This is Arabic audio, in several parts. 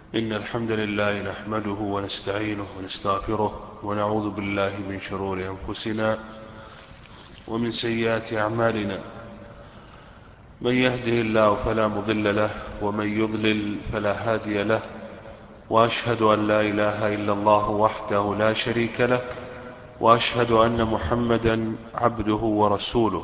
إن الحمد لله نحمده ونستعينه ونستغفره ونعوذ بالله من شرور أنفسنا ومن سيئات أعمالنا. من يهده الله فلا مضل له ومن يضلل فلا هادي له، وأشهد أن لا إله إلا الله وحده لا شريك له، وأشهد أن محمدا عبده ورسوله.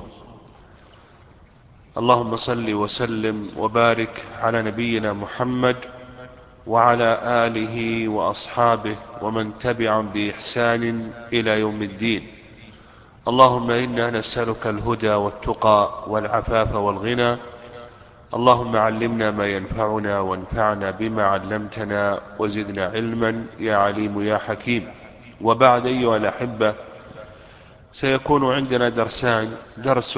اللهم صل وسلم وبارك على نبينا محمد وعلى آله وأصحابه ومن تبعهم بإحسان إلى يوم الدين. اللهم إنا نسألك الهدى والتقى والعفاف والغنى. اللهم علمنا ما ينفعنا وانفعنا بما علمتنا وزدنا علما يا عليم يا حكيم. وبعد أيها الأحبة، سيكون عندنا درس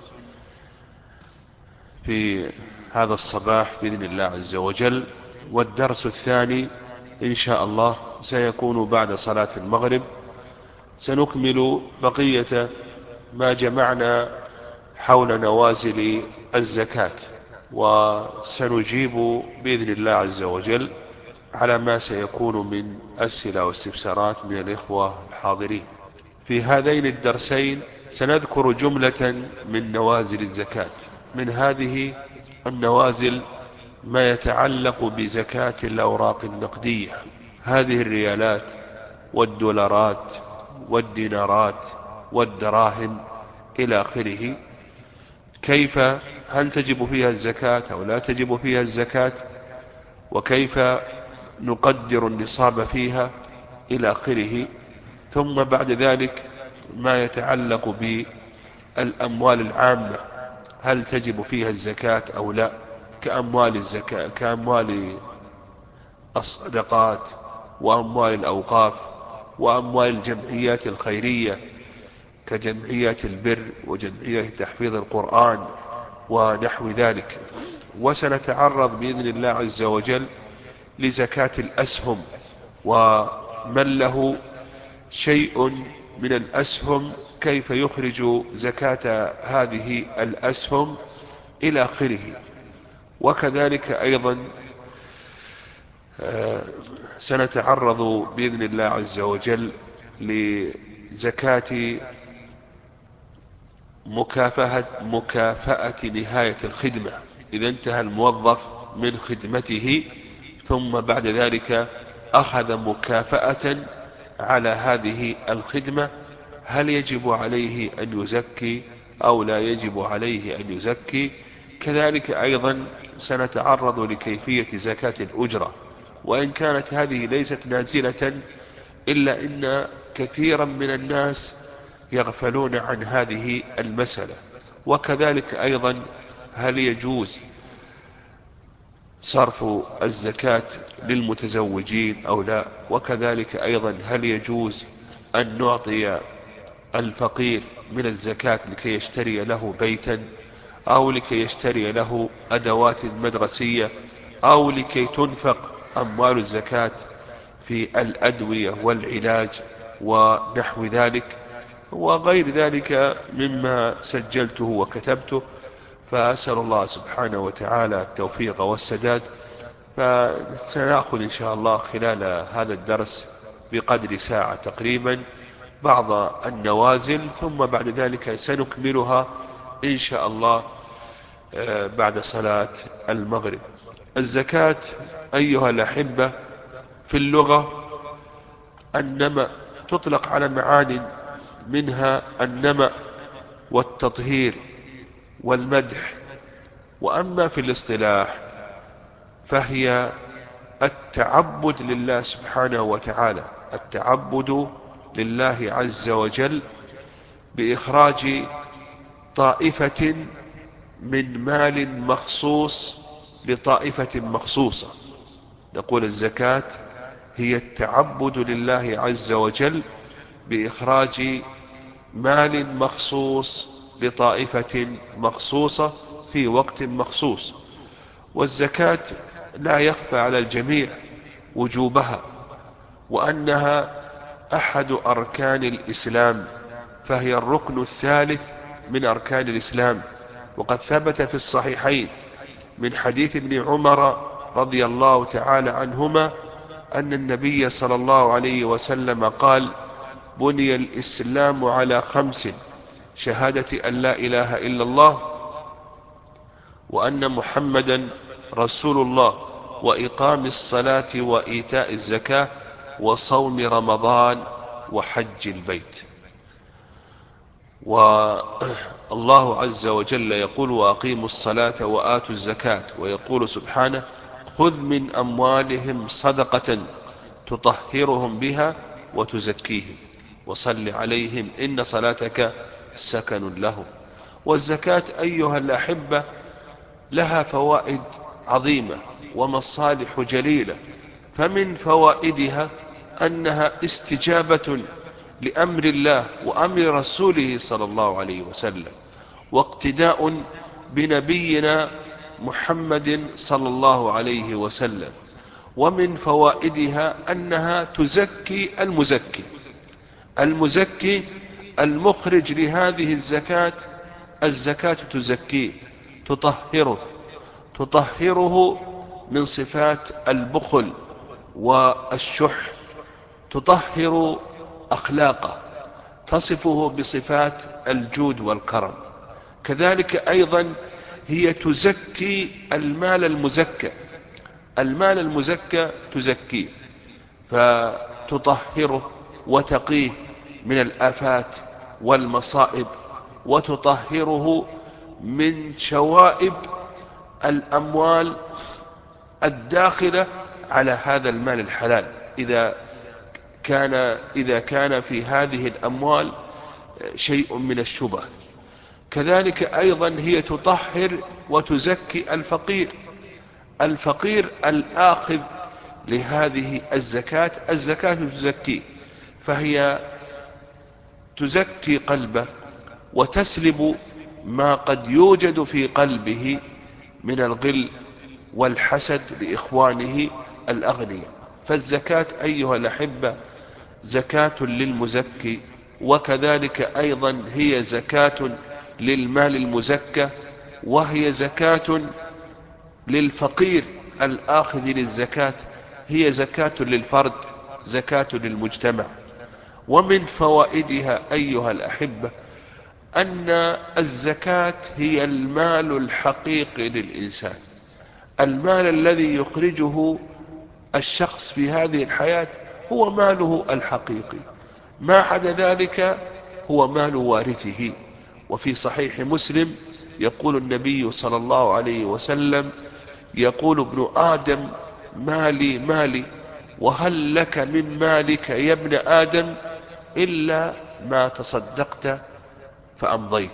في هذا الصباح بإذن الله عز وجل، والدرس الثاني إن شاء الله سيكون بعد صلاة المغرب. سنكمل بقية ما جمعنا حول نوازل الزكاة، وسنجيب بإذن الله عز وجل على ما سيكون من أسئلة واستفسارات من الإخوة الحاضرين. في هذين الدرسين سنذكر جملة من نوازل الزكاة. من هذه النوازل ما يتعلق بزكاة الأوراق النقدية، هذه الريالات والدولارات والدينارات والدراهم إلى آخره. كيف، هل تجب فيها الزكاة أو لا تجب فيها الزكاة، وكيف نقدر النصاب فيها إلى آخره. ثم بعد ذلك ما يتعلق بالأموال العامة، هل تجب فيها الزكاة أو لا، كأموال الزكاة، كأموال الصدقات وأموال الأوقاف وأموال الجمعيات الخيرية كجمعيات البر وجمعية تحفيظ القرآن ونحو ذلك. وسنتعرض بإذن الله عز وجل لزكاة الأسهم، ومن له شيء من الأسهم كيف يخرج زكاة هذه الأسهم إلى آخره. وكذلك أيضا سنتعرض بإذن الله عز وجل لزكاة مكافأة نهاية الخدمة، إذا انتهى الموظف من خدمته ثم بعد ذلك أخذ مكافأة على هذه الخدمة، هل يجب عليه أن يزكي أو لا يجب عليه أن يزكي. كذلك أيضا سنتعرض لكيفية زكاة الأجرة، وإن كانت هذه ليست نازلة إلا إن كثيرا من الناس يغفلون عن هذه المسألة. وكذلك أيضا هل يجوز صرف الزكاة للمتزوجين أو لا، وكذلك أيضا هل يجوز أن نعطي الفقير من الزكاة لكي يشتري له بيتا أو لكي يشتري له أدوات مدرسية أو لكي تنفق أموال الزكاة في الأدوية والعلاج ونحو ذلك وغير ذلك مما سجلته وكتبته. فأسأل الله سبحانه وتعالى التوفيق والسداد. فسنأخذ إن شاء الله خلال هذا الدرس بقدر ساعة تقريبا بعض النوازل، ثم بعد ذلك سنكملها إن شاء الله بعد صلاة المغرب. الزكاة أيها الأحبة في اللغة النمى، تطلق على معاني منها النمى والتطهير والمدح. وأما في الاصطلاح فهي التعبد لله سبحانه وتعالى، التعبد لله عز وجل بإخراج طائفة من مال مخصوص لطائفة مخصوصة. نقول الزكاة هي التعبد لله عز وجل بإخراج مال مخصوص لطائفة مخصوصة في وقت مخصوص. والزكاة لا يخفى على الجميع وجوبها، وأنها أحد أركان الإسلام، فهي الركن الثالث من أركان الإسلام. وقد ثبت في الصحيحين من حديث ابن عمر رضي الله تعالى عنهما أن النبي صلى الله عليه وسلم قال: بني الإسلام على 5: شهادة أن لا إله إلا الله، وأن محمدا رسول الله، وإقام الصلاة، وإيتاء الزكاة، وصوم رمضان، وحج البيت. والله عز وجل يقول: وأقيموا الصلاة وآتوا الزكاة. ويقول سبحانه: خذ من أموالهم صدقة تطهرهم بها وتزكيهم وصل عليهم إن صلاتك سكن لهم. والزكاة أيها الأحبة لها فوائد عظيمة ومصالح جليلة. فمن فوائدها أنها استجابة لأمر الله وأمر رسوله صلى الله عليه وسلم، واقتداء بنبينا محمد صلى الله عليه وسلم. ومن فوائدها أنها تزكي المزكي المخرج لهذه الزكاة. الزكاة تزكيه، تطهره من صفات البخل والشح، تطهر أخلاقه، تصفه بصفات الجود والكرم. كذلك أيضا هي تزكي المال المزكى تزكيه، فتطهره وتقيه من الآفات والمصائب، وتطهره من شوائب الأموال الداخلة على هذا المال الحلال، إذا كان في هذه الأموال شيء من الشبه. كذلك أيضا هي تطهر وتزكي الفقير الآخذ لهذه الزكاة تزكيه، فهي تزكي قلبه وتسلب ما قد يوجد في قلبه من الغل والحسد لإخوانه الأغنياء. فالزكاة أيها الأحبة زكاة للمزكي، وكذلك أيضا هي زكاة للمال المزكى، وهي زكاة للفقير الآخذ للزكاة، هي زكاة للفرد، زكاة للمجتمع. ومن فوائدها أيها الأحبة أن الزكاة هي المال الحقيقي للإنسان، المال الذي يخرجه الشخص في هذه الحياة هو ماله الحقيقي، ما عدا ذلك هو مال وارثه. وفي صحيح مسلم يقول النبي صلى الله عليه وسلم: يقول ابن آدم: مالي مالي، وهل لك من مالك يا ابن آدم إلا ما تصدقت فأمضيت،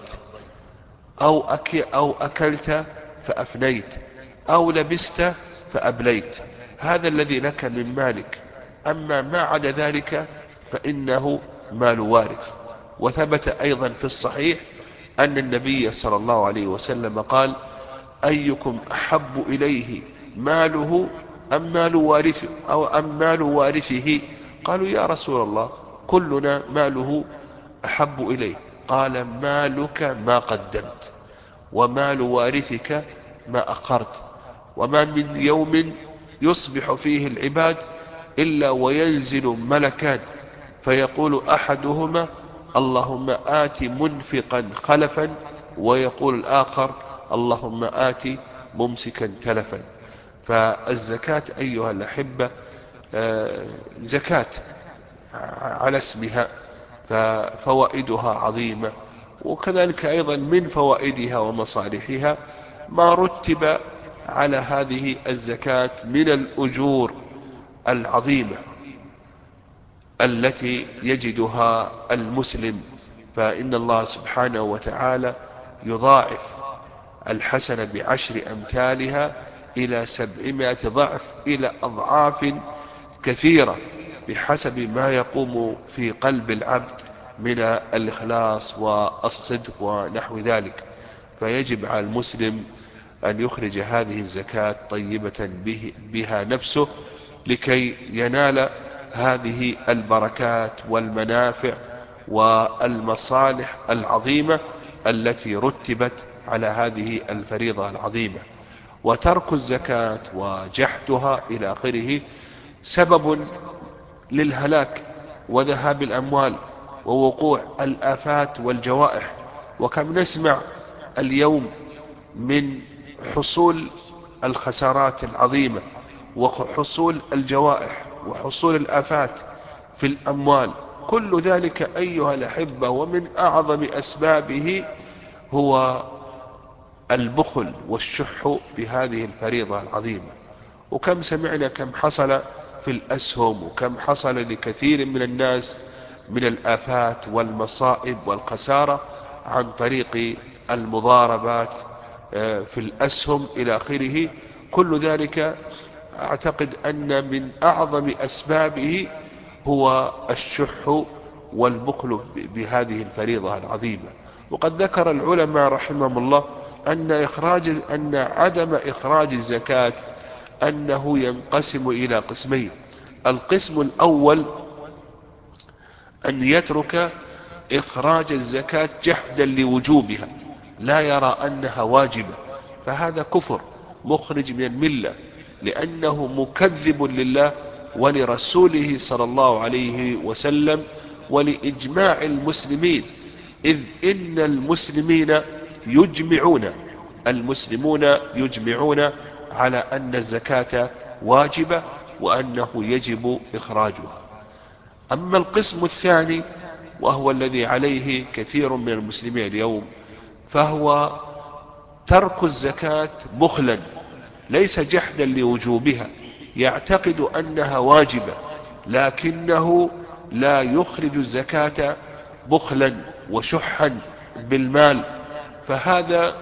أو أكلت فأفنيت، أو لبست فأبليت. هذا الذي لك من مالك، أما ما عدا ذلك فإنه مال وارث. وثبت أيضا في الصحيح أن النبي صلى الله عليه وسلم قال: أيكم أحب إليه ماله أم مال وارثه؟ قالوا: يا رسول الله كلنا ماله أحب إليه. قال: مالك ما قدمت، ومال وارثك ما أخرت. وما من يوم يصبح فيه العباد إلا وينزل ملكان، فيقول أحدهما: اللهم آت منفقا خلفا، ويقول الآخر: اللهم آت ممسكا تلفا. فالزكاة أيها الأحبة زكاة على اسمها، ففوائدها عظيمة. وكذلك أيضا من فوائدها ومصالحها ما رتب على هذه الزكاة من الأجور العظيمة التي يجدها المسلم. فإن الله سبحانه وتعالى يضاعف الحسنة ب10 أمثالها إلى 700 ضعف، إلى أضعاف كثيرة، بحسب ما يقوم في قلب العبد من الإخلاص والصدق ونحو ذلك. فيجب على المسلم أن يخرج هذه الزكاة طيبة بها نفسه، لكي ينال هذه البركات والمنافع والمصالح العظيمة التي رتبت على هذه الفريضة العظيمة. وترك الزكاة وجحدها إلى آخره سبب للهلاك وذهاب الأموال ووقوع الآفات والجوائح. وكم نسمع اليوم من حصول الخسارات العظيمة وحصول الجوائح وحصول الآفات في الأموال. كل ذلك أيها الأحبة ومن أعظم أسبابه هو البخل والشح بهذه الفريضة العظيمة. وكم سمعنا كم حصل في الأسهم وكم حصل لكثير من الناس من الآفات والمصائب والخسارة عن طريق المضاربات في الأسهم إلى آخره. كل ذلك أعتقد أن من أعظم أسبابه هو الشح والبخل بهذه الفريضة العظيمة. وقد ذكر العلماء رحمهم الله أن عدم إخراج الزكاة أنه ينقسم إلى قسمين. القسم الأول أن يترك إخراج الزكاة جحدا لوجوبها، لا يرى أنها واجبة، فهذا كفر مخرج من الملة، لأنه مكذب لله ولرسوله صلى الله عليه وسلم ولإجماع المسلمين، إذ إن المسلمون يجمعون على أن الزكاة واجبة وأنه يجب إخراجها. أما القسم الثاني وهو الذي عليه كثير من المسلمين اليوم، فهو ترك الزكاة بخلا، ليس جحدا لوجوبها، يعتقد أنها واجبة لكنه لا يخرج الزكاة بخلا وشحا بالمال، فهذا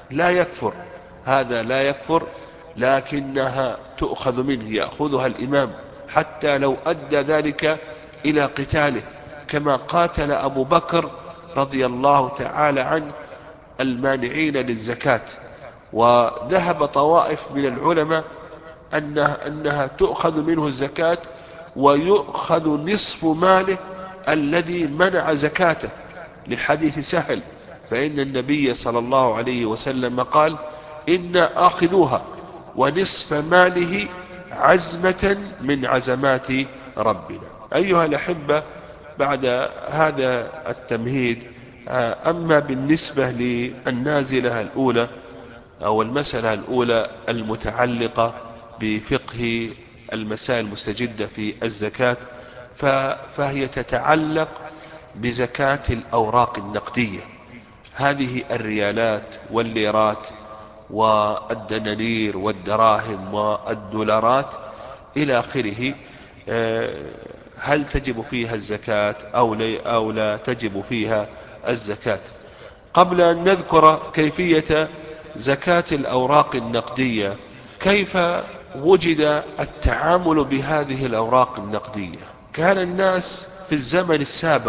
لا يكفر لكنها تؤخذ منه، يأخذها الإمام حتى لو أدى ذلك إلى قتاله، كما قاتل أبو بكر رضي الله تعالى عنه المانعين للزكاة. وذهب طوائف من العلماء أنها تؤخذ منه الزكاة ويؤخذ نصف ماله الذي منع زكاته، لحديث سهل، فإن النبي صلى الله عليه وسلم قال: إنا آخذوها ونصف ماله عزمة من عزمات ربنا. أيها الأحبة، بعد هذا التمهيد، أما بالنسبة للنازلة الأولى أو المسألة الأولى المتعلقة بفقه المسائل المستجدة في الزكاة، فهي تتعلق بزكاة الأوراق النقدية، هذه الريالات والليرات والدنانير والدراهم والدولارات إلى آخره. هل تجب فيها الزكاة أو لا تجب فيها الزكاة؟ قبل أن نذكر كيفية زكاة الأوراق النقدية، كيف وجد التعامل بهذه الأوراق النقدية؟ كان الناس في الزمن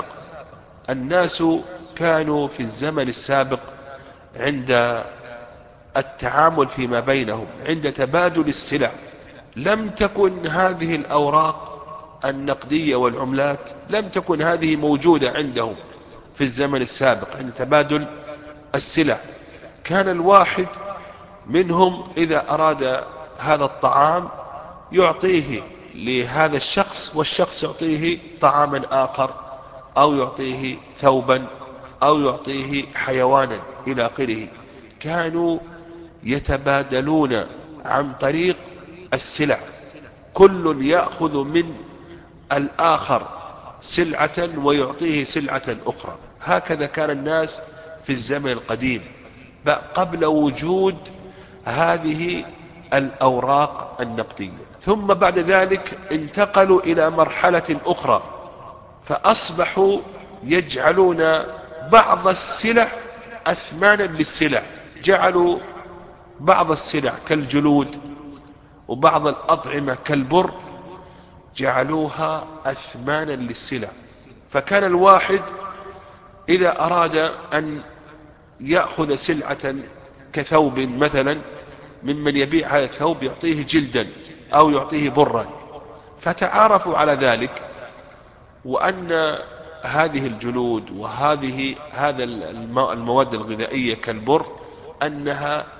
السابق عند التعامل فيما بينهم، عند تبادل السلع، لم تكن هذه الأوراق النقدية والعملات لم تكن هذه موجودة عندهم في الزمن السابق عند تبادل السلع. كان الواحد منهم إذا أراد هذا الطعام يعطيه لهذا الشخص، والشخص يعطيه طعاما آخر، أو يعطيه ثوبا، أو يعطيه حيوانا إلى آخره. كانوا يتبادلون عن طريق السلع، كل يأخذ من الآخر سلعة ويعطيه سلعة أخرى. هكذا كان الناس في الزمن القديم قبل وجود هذه الأوراق النقدية. ثم بعد ذلك انتقلوا إلى مرحلة أخرى، فأصبحوا يجعلون بعض السلع أثمانا للسلع، جعلوا بعض السلع كالجلود وبعض الأطعمة كالبر جعلوها أثمانا للسلع. فكان الواحد إذا أراد أن يأخذ سلعة كثوب مثلا ممن يبيع هذا الثوب يعطيه جلدا أو يعطيه برا، فتعارفوا على ذلك، وأن هذه الجلود وهذه المواد الغذائية كالبر أنها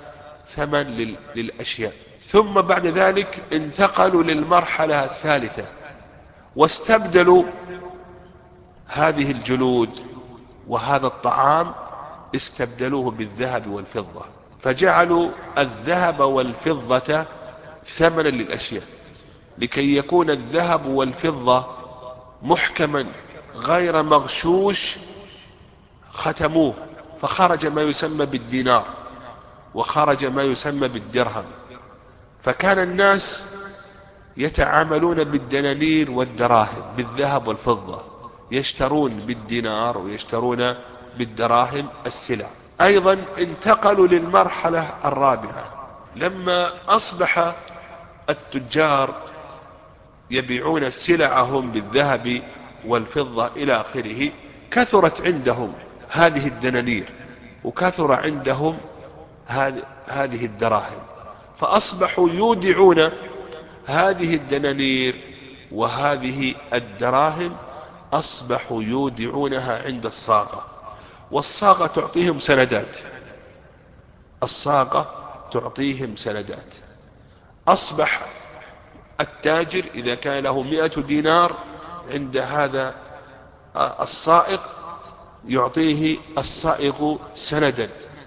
ثمن للأشياء. ثم بعد ذلك انتقلوا للمرحلة الثالثة واستبدلوا هذه الجلود وهذا الطعام، استبدلوه بالذهب والفضة، فجعلوا الذهب والفضة ثمنا للأشياء، لكي يكون الذهب والفضة محكما غير مغشوش ختموه، فخرج ما يسمى بالدينار وخرج ما يسمى بالدرهم. فكان الناس يتعاملون بالدنانير والدراهم، بالذهب والفضة، يشترون بالدينار ويشترون بالدراهم السلع. أيضا انتقلوا للمرحلة الرابعة، لما أصبح التجار يبيعون سلعهم بالذهب والفضة إلى آخره، كثرت عندهم هذه الدنانير وكثر عندهم هذه الدراهم، فأصبحوا يودعون هذه الدنانير وهذه الدراهم، أصبحوا يودعونها عند الصاغة، والصاغة تعطيهم سندات، الصاغة تعطيهم سندات. أصبح التاجر إذا كان له 100 دينار عند هذا الصائغ يعطيه الصائغ سندا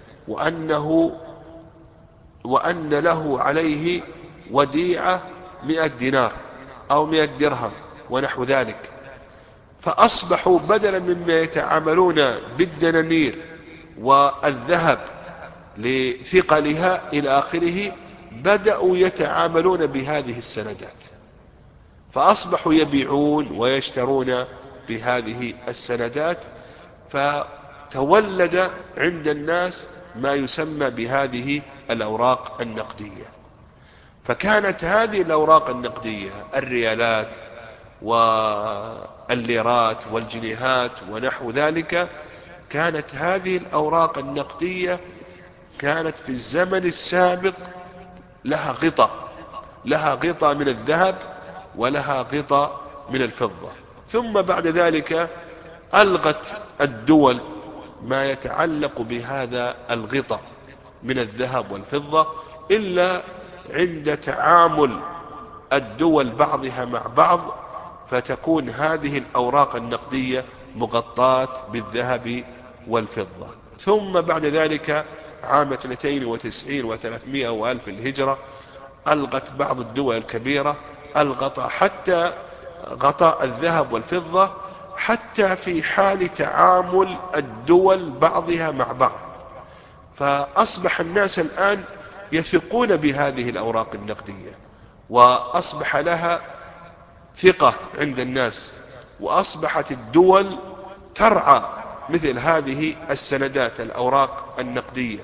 وأن له عليه وديعة 100 دينار أو 100 درهم ونحو ذلك. فأصبحوا بدلا مما يتعاملون بالدنانير والذهب لثقلها إلى آخره، بدأوا يتعاملون بهذه السندات، فأصبحوا يبيعون ويشترون بهذه السندات، فتولد عند الناس ما يسمى بهذه الأوراق النقدية. فكانت هذه الأوراق النقدية، الريالات والليرات والجنيهات ونحو ذلك، كانت هذه الأوراق النقدية كانت في الزمن السابق لها غطاء من الذهب ولها غطاء من الفضة. ثم بعد ذلك ألغت الدول ما يتعلق بهذا الغطاء من الذهب والفضة، إلا عند تعامل الدول بعضها مع بعض، فتكون هذه الأوراق النقدية مغطاة بالذهب والفضة. ثم بعد ذلك عام 92 و300 وألف الهجرة ألغت بعض الدول الكبيرة الغطاء، حتى غطاء الذهب والفضة، حتى في حال تعامل الدول بعضها مع بعض. فأصبح الناس الآن يثقون بهذه الأوراق النقدية، وأصبح لها ثقة عند الناس، وأصبحت الدول ترعى مثل هذه السندات الأوراق النقدية،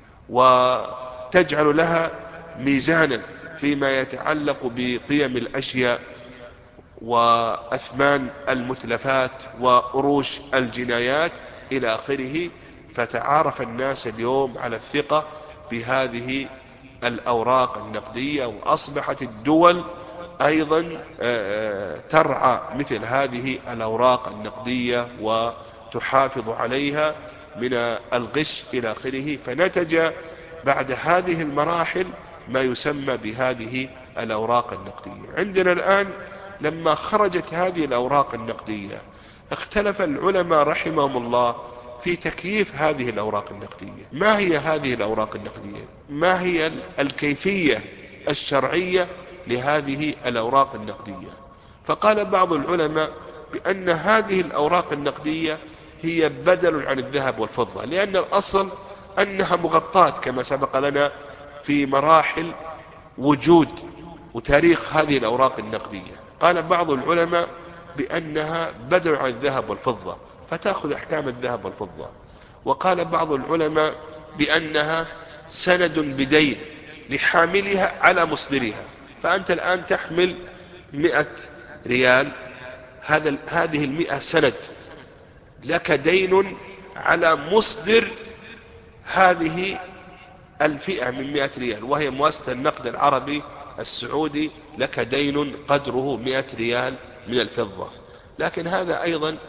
وتجعل لها ميزانا فيما يتعلق بقيم الأشياء وأثمان المتلفات وأروش الجنايات إلى آخره. فتعارف الناس اليوم على الثقة بهذه الأوراق النقدية، وأصبحت الدول أيضا ترعى مثل هذه الأوراق النقدية وتحافظ عليها من الغش إلى آخره. فنتج بعد هذه المراحل ما يسمى بهذه الأوراق النقدية. عندنا الآن لما خرجت هذه الأوراق النقدية اختلف العلماء رحمهم الله في تكييف هذه الأوراق النقدية. ما هي هذه الأوراق النقدية؟ ما هي الكيفية الشرعية لهذه الأوراق النقدية؟ فقال بعض العلماء بأن هذه الأوراق النقدية هي بدل عن الذهب والفضة، لأن الأصل أنها مغطاة كما سبق لنا في مراحل وجود وتاريخ هذه الأوراق النقدية. قال بعض العلماء بأنها بدل عن الذهب والفضة فتأخذ أحكام الذهب والفضة. وقال بعض العلماء بأنها سند بدين لحاملها على مصدرها، فأنت الآن تحمل 100 ريال، هذه 100 سند لك دين على مصدر هذه الفئة من 100 ريال، وهي مؤسسة النقد العربي السعودي، لك دين قدره 100 ريال من الفضة. لكن هذا أيضا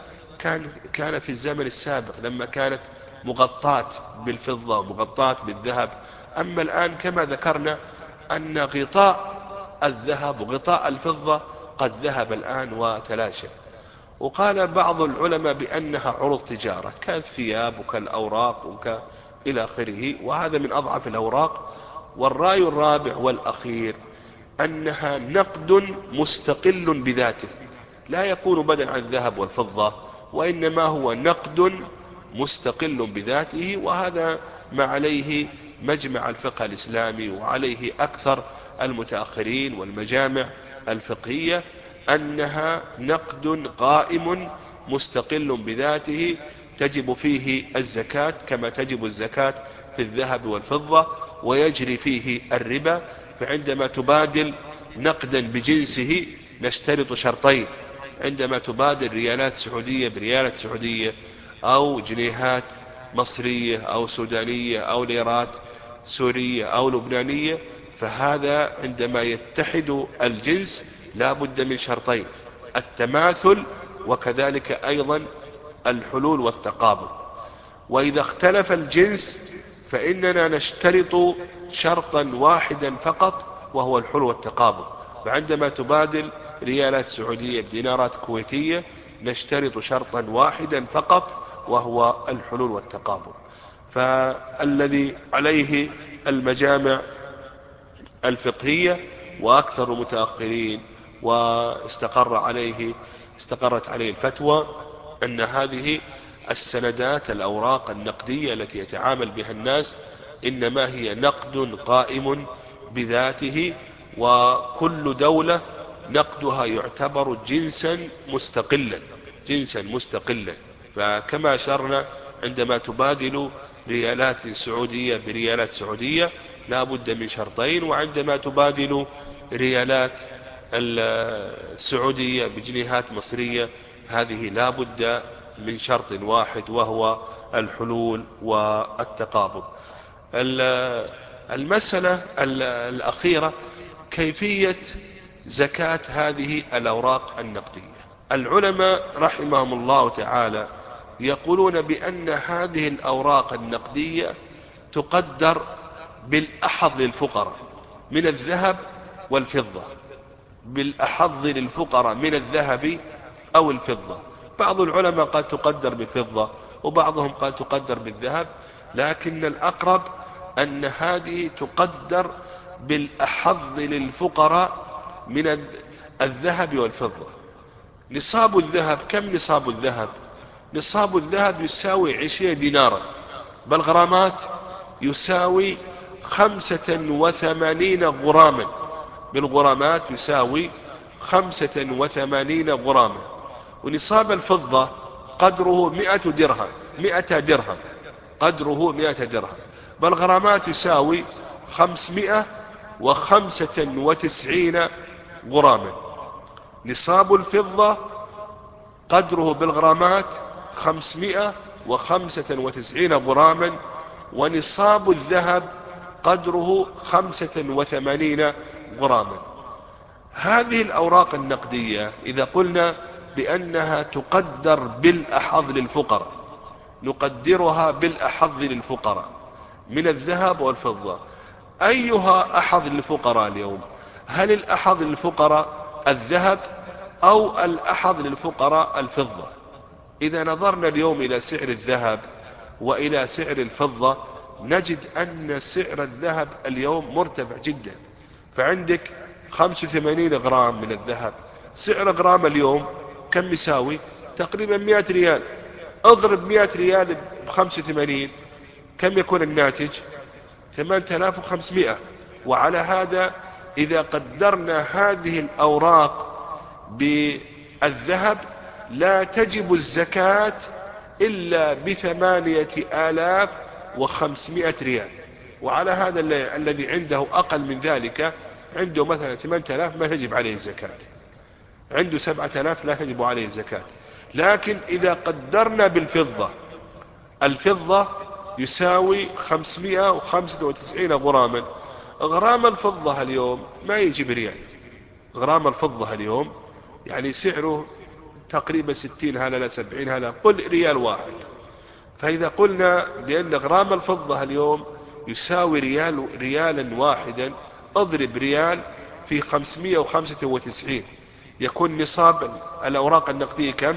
كان في الزمن السابق لما كانت مغطاة بالفضة ومغطاة بالذهب أما الآن كما ذكرنا أن غطاء الذهب وغطاء الفضة قد ذهب الآن وتلاشى. وقال بعض العلماء بأنها عروض تجارة كالثياب وكالأوراق إلى آخره، وهذا من أضعف الأوراق. والرأي الرابع والأخير أنها نقد مستقل بذاته، لا يكون بدلا عن الذهب والفضة، وإنما هو نقد مستقل بذاته. وهذا ما عليه مجمع الفقه الإسلامي وعليه أكثر المتأخرين والمجامع الفقهية، أنها نقد قائم مستقل بذاته تجب فيه الزكاة كما تجب الزكاة في الذهب والفضة، ويجري فيه الربا. فعندما تبادل نقدا بجنسه نشترط شرطين: عندما تبادل ريالات سعودية بريالات سعودية، أو جنيهات مصرية أو سودانية أو ليرات سورية أو لبنانية، فهذا عندما يتحد الجنس لا بد من شرطين: التماثل وكذلك أيضا الحلول والتقابل. وإذا اختلف الجنس فإننا نشترط شرطا واحدا فقط وهو الحلول والتقابل. فعندما تبادل ريالات سعودية بدينارات كويتية نشترط شرطا واحدا فقط وهو الحلول والتقابل. فالذي عليه المجامع الفقهية وأكثر المتأخرين استقرت عليه الفتوى أن هذه السندات الأوراق النقدية التي يتعامل بها الناس إنما هي نقد قائم بذاته، وكل دولة نقدها يعتبر جنسا مستقلا. فكما أشرنا عندما تبادل ريالات سعودية بريالات سعودية لا بد من شرطين، وعندما تبادل ريالات السعودية بجنيهات مصرية هذه لا بد من شرط واحد وهو الحلول والتقابض. المسألة الأخيرة كيفية زكاة هذه الأوراق النقدية. العلماء رحمهم الله تعالى يقولون بأن هذه الأوراق النقدية تقدر بالأحظ للفقراء من الذهب والفضة، بالأحظ للفقراء من الذهب أو الفضة. بعض العلماء قال تقدر بالفضة وبعضهم قال تقدر بالذهب، لكن الأقرب أن هذه تقدر بالأحظ للفقراء من الذهب والفضة. نصاب الذهب، كم نصاب الذهب؟ نصاب الذهب يساوي 20 دينارا، بالغرامات يساوي 85 غراما، بالغرامات يساوي 85 غراما. ونصاب الفضة قدره 100 درهم، قدره 100 درهم، بالغرامات يساوي 595 غراما. نصاب الفضة قدره بالغرامات 595 غراما، ونصاب الذهب قدره 85 غراما. هذه الأوراق النقدية إذا قلنا بأنها تقدر بالأحظ للفقراء، نقدرها بالأحظ للفقراء من الذهب والفضة. أيها أحظ للفقراء اليوم؟ هل الأحظ للفقراء الذهب أو الأحظ للفقراء الفضة؟ إذا نظرنا اليوم إلى سعر الذهب وإلى سعر الفضة نجد أن سعر الذهب اليوم مرتفع جدا. فعندك 85 غرام من الذهب، سعر غرام اليوم كم يساوي؟ تقريبا 100 ريال. اضرب 100 ريال ب85 كم يكون الناتج؟ 8500. وعلى هذا إذا قدرنا هذه الأوراق بالذهب لا تجب الزكاة إلا ب8500 ريال. وعلى هذا الذي عنده أقل من ذلك، عنده مثلا 8000 ما تجب عليه الزكاة، عنده 7000 لا تجب عليه الزكاة. لكن إذا قدرنا بالفضة، الفضة يساوي 595 غراما. غرام الفضة اليوم ما يجي بريال، غرام الفضة اليوم يعني سعره تقريبا 60 هلا لا 70 هلا، قل ريال واحد. فإذا قلنا بأن غرام الفضة اليوم يساوي ريالا واحدا، اضرب ريال في 595، يكون نصاب الأوراق النقدية كم؟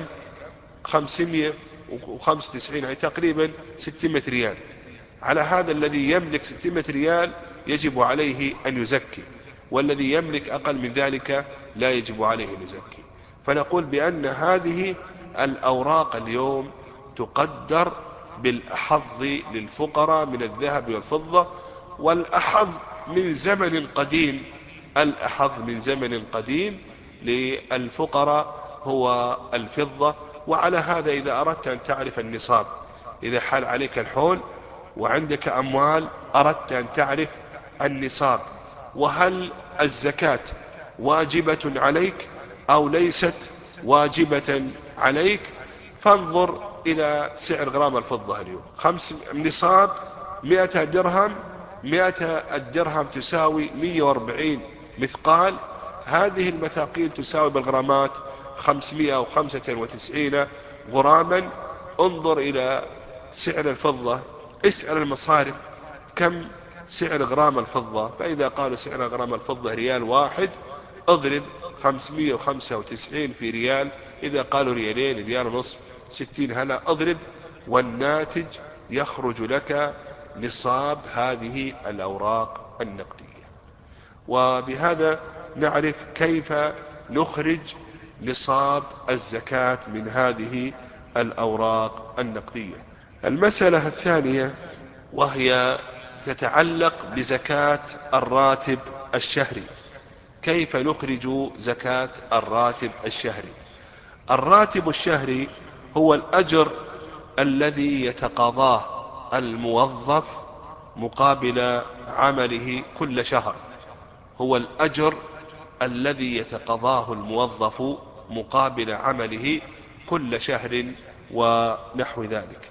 595، يعني تقريبا 600 ريال. على هذا الذي يملك 600 ريال يجب عليه أن يزكي، والذي يملك أقل من ذلك لا يجب عليه أن يزكي. فنقول بأن هذه الأوراق اليوم تقدر بالأحظ للفقراء من الذهب والفضة، والأحظ من زمن قديم، الأحظ من زمن قديم للفقراء هو الفضة. وعلى هذا إذا أردت أن تعرف النصاب، إذا حال عليك الحول وعندك أموال أردت أن تعرف النصاب، وهل الزكاة واجبة عليك أو ليست واجبة عليك، فانظر إلى سعر غرام الفضة اليوم. نصاب 100 درهم، 100 الدرهم تساوي 140 مثقال، هذه المثاقيل تساوي بالغرامات 595 غراما. انظر إلى سعر الفضة، اسأل المصارف كم سعر غرام الفضة، فإذا قالوا سعر غرام الفضة ريال واحد، اضرب 595 في ريال، إذا قالوا ريالين، ريال ونصف، 60 هلا، اضرب، والناتج يخرج لك نصاب هذه الأوراق النقدية. وبهذا نعرف كيف نخرج نصاب الزكاة من هذه الأوراق النقدية. المسألة الثانية وهي تتعلق بزكاة الراتب الشهري. كيف نخرج زكاة الراتب الشهري؟ الراتب الشهري هو الأجر الذي يتقاضاه الموظف مقابل عمله كل شهر، هو الأجر الذي يتقاضاه الموظف مقابل عمله كل شهر ونحو ذلك.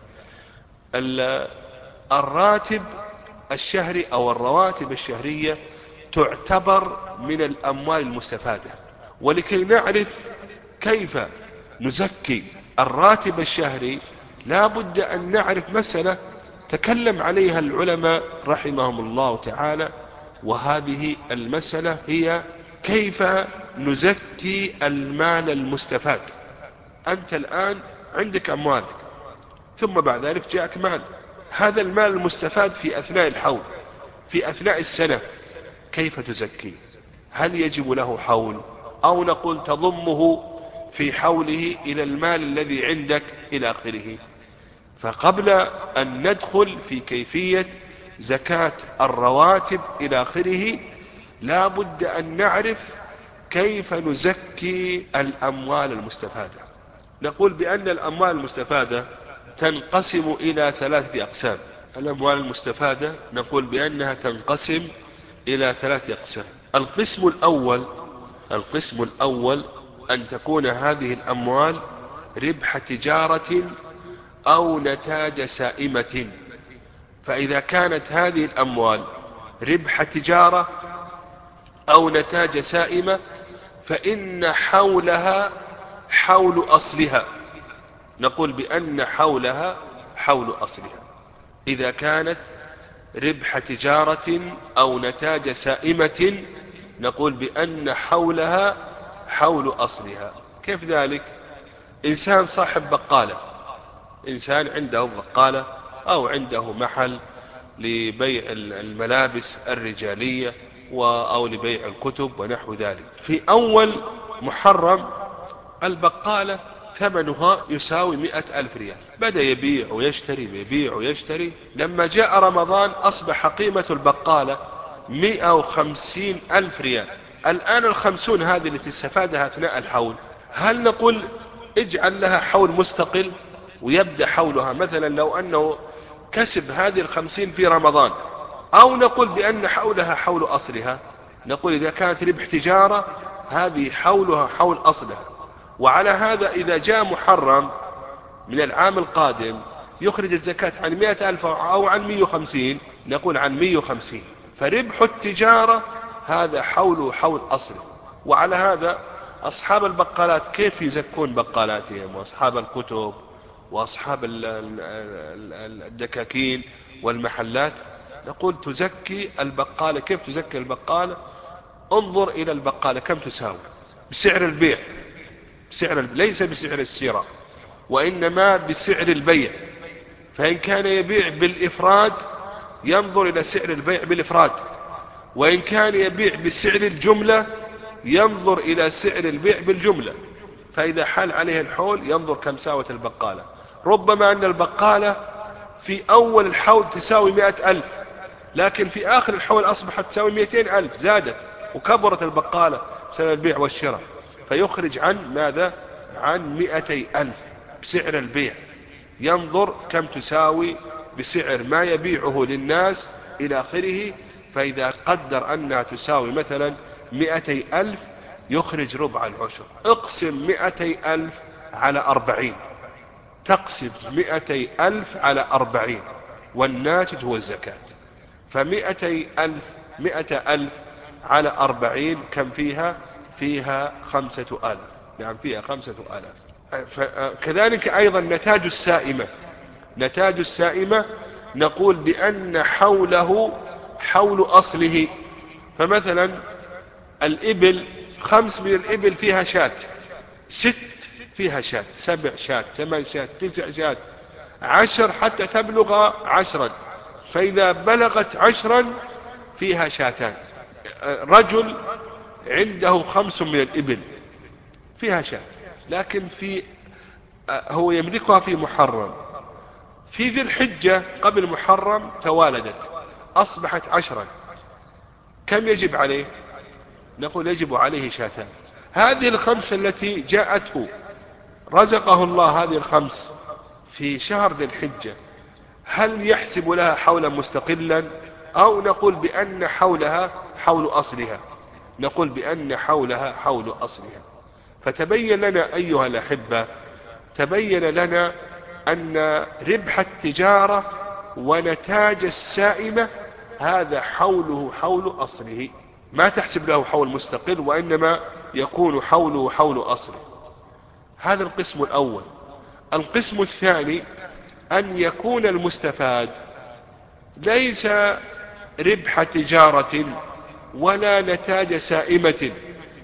الراتب الشهري أو الرواتب الشهرية تعتبر من الأموال المستفادة. ولكي نعرف كيف نزكي الراتب الشهري لا بد أن نعرف مسألة تكلم عليها العلماء رحمهم الله تعالى، وهذه المسألة هي كيف نزكي المال المستفاد. أنت الآن عندك أموال، ثم بعد ذلك جاءك مال، هذا المال المستفاد في أثناء الحول، في أثناء السنة، كيف تزكيه؟ هل يجب له حول، أو نقول تضمه في حوله إلى المال الذي عندك إلى آخره؟ فقبل أن ندخل في كيفية زكاة الرواتب إلى آخره لا بد أن نعرف كيف نزكي الأموال المستفادة. نقول بأن الأموال المستفادة تنقسم إلى 3 أقسام. الأموال المستفادة نقول بأنها تنقسم إلى 3 أقسام. القسم الأول أن تكون هذه الأموال ربح تجارة أو نتاج سائمة. فإذا كانت هذه الأموال ربح تجارة أو نتاج سائمة فإن حولها حول أصلها، نقول بأن حولها حول أصلها. إذا كانت ربح تجارة أو نتاج سائمة نقول بأن حولها حول أصلها. كيف ذلك؟ إنسان صاحب بقالة، إنسان عنده بقالة أو عنده محل لبيع الملابس الرجالية أو لبيع الكتب ونحو ذلك. في أول محرم البقالة ثمنها يساوي 100,000 ريال، بدأ يبيع ويشتري. لما جاء رمضان أصبح قيمة البقالة 150,000 ريال. الآن 50 هذه التي استفادها أثناء الحول، هل نقول اجعل لها حول مستقل ويبدأ حولها مثلا لو أنه كسب هذه 50 في رمضان، أو نقول بأن حولها حول أصلها؟ نقول إذا كانت ربح تجارة هذه حولها حول أصلها. وعلى هذا إذا جاء محرم من العام القادم يخرج الزكاة عن 100,000 أو عن 150، نقول عن 150. فربح التجارة هذا حوله حول أصله. وعلى هذا أصحاب البقالات كيف يزكون بقالاتهم، وأصحاب الكتب وأصحاب الدكاكين والمحلات؟ نقول تزكي البقالة. كيف تزكي البقالة؟ انظر إلى البقالة كم تساوي بسعر البيع، ليس بسعر الشراء، وإنما بسعر البيع. فإن كان يبيع بالإفراد ينظر إلى سعر البيع بالإفراد، وإن كان يبيع بسعر الجملة ينظر إلى سعر البيع بالجملة. فإذا حال عليه الحول ينظر كم ساوت البقالة. ربما أن البقالة في أول الحول تساوي 100,000، لكن في آخر الحول أصبحت تساوي 200,000، زادت وكبرت البقالة بسبب البيع والشراء، فيخرج عن ماذا؟ عن 200,000 بسعر البيع. ينظر كم تساوي بسعر ما يبيعه للناس إلى آخره. فإذا قدر أنها تساوي مثلا 200,000 يخرج ربع العشر. اقسم 200,000 على 40، تقسم 200,000 على 40 والناتج هو الزكاة. ف200,000 100,000 على 40 كم فيها؟ فيها 5,000. نعم فيها 5,000. كذلك أيضا نتاج السائمة نقول بأن حوله حول أصله. فمثلا الإبل 5 من الإبل فيها شاة، 6 فيها شاة، 7 شاة، 8 شاة، 9 شاة، 10 حتى تبلغ 10. فإذا بلغت 10 فيها شاتان. رجل عنده 5 من الإبل فيها شاة، لكن هو يملكها في محرم. في ذي الحجة قبل محرم توالدت أصبحت 10. كم يجب عليه؟ نقول يجب عليه شاتان. هذه ال5 التي جاءته رزقه الله، هذه ال5 في شهر ذي الحجة، هل يحسب لها حولا مستقلا أو نقول بأن حولها حول أصلها؟ نقول بأن حولها حول أصلها. فتبين لنا أيها الأحبة، تبين لنا أن ربح التجارة ونتاج السائمة هذا حوله حول أصله، ما تحسب له حول مستقل، وإنما يكون حوله حول أصله. هذا القسم الأول. القسم الثاني أن يكون المستفاد ليس ربح تجارة ولا نتاج سائمة،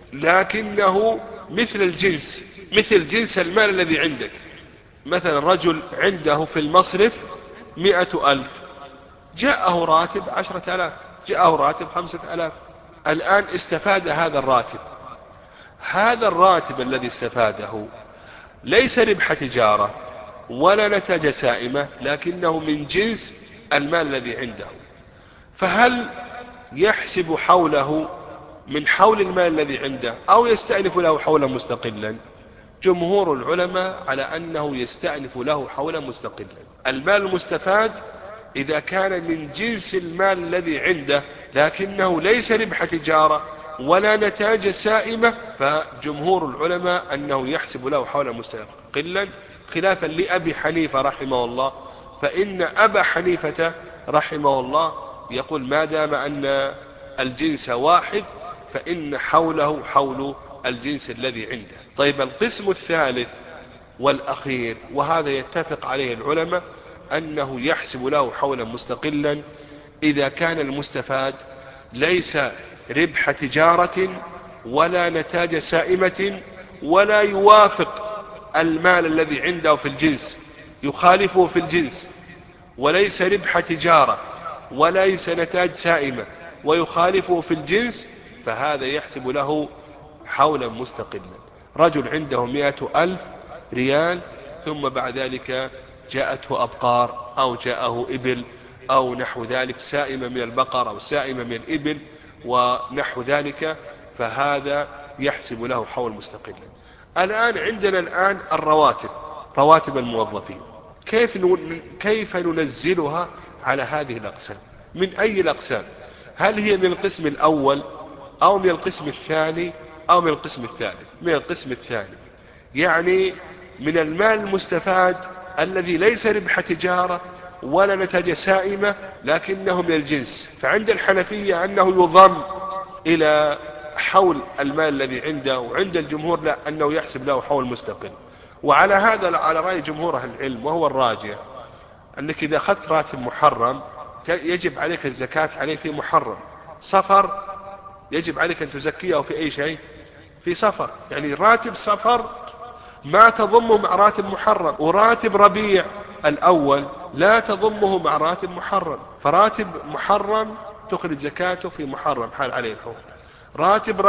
لكنه مثل الجنس، مثل جنس المال الذي عندك. مثلا رجل عنده في المصرف 100,000، جاءه راتب 10,000، جاءه راتب 5,000. الآن استفاد هذا الراتب. هذا الراتب الذي استفاده ليس ربح تجارة ولا نتاج سائمة، لكنه من جنس المال الذي عنده. فهل يحسب حوله من حول المال الذي عنده أو يستأنف له حولا مستقلا؟ جمهور العلماء على أنه يستأنف له حولا مستقلا. المال المستفاد إذا كان من جنس المال الذي عنده لكنه ليس ربح تجارة ولا نتاج سائمة، فجمهور العلماء أنه يحسب له حولا مستقلا، خلافا لأبي حنيفة رحمه الله. فإن أبا حنيفة رحمه الله يقول ما دام أن الجنس واحد فإن حوله حول الجنس الذي عنده. طيب القسم الثالث والأخير، وهذا يتفق عليه العلماء، أنه يحسب له حولا مستقلا إذا كان المستفاد ليس ربح تجارة ولا نتاج سائمة ولا يوافق المال الذي عنده في الجنس، يخالفه في الجنس، وليس ربح تجارة وليس نتاج سائمة ويخالفه في الجنس، فهذا يحسب له حولا مستقلا. رجل عنده 100,000 ريال، ثم بعد ذلك جاءته أبقار أو جاءه إبل أو نحو ذلك، سائمة من البقر أو سائمة من الإبل ونحو ذلك، فهذا يحسب له حول مستقلا. الآن عندنا الرواتب، رواتب الموظفين، كيف ننزلها على هذه الأقسام؟ من أي الأقسام؟ هل هي من القسم الأول أو من القسم الثاني أو من القسم الثالث؟ من القسم الثاني، يعني من المال المستفاد الذي ليس ربح تجارة ولا نتاج سائمة لكنه من الجنس. فعند الحنفية أنه يضم إلى حول المال الذي عنده، وعند الجمهور لا، أنه يحسب له حول مستقل. وعلى هذا على رأي جمهور أهل العلم وهو الراجح، أنك إذا أخذت راتب محرم يجب عليك الزكاة عليه في محرم. سفر يجب عليك أن تزكيه في أي شيء في سفر، يعني راتب سفر ما تضمه مع راتب محرم، وراتب ربيع الأول لا تضمه مع راتب محرم. فراتب محرم تخرج زكاته في محرم حال عليه الحول. راتب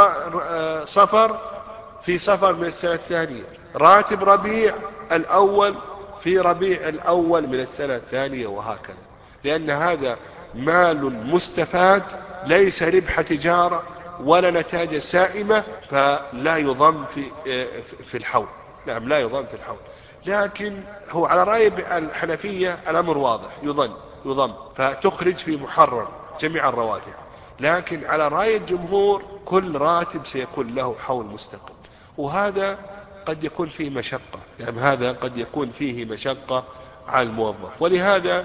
سفر في سفر من السنة الثانية. راتب ربيع الأول في ربيع الأول من السنة الثانية، وهكذا. لأن هذا مال مستفاد ليس ربح تجارة ولا نتاج سائمة، فلا يضم في الحول. نعم لا يضم في الحول. لكن هو على رأي الحنفية الأمر واضح، يضم فتخرج في محرم جميع الرواتب. لكن على رأي الجمهور كل راتب سيكون له حول مستقل، وهذا قد يكون فيه مشقة. يعني هذا قد يكون فيه مشقة على الموظف. ولهذا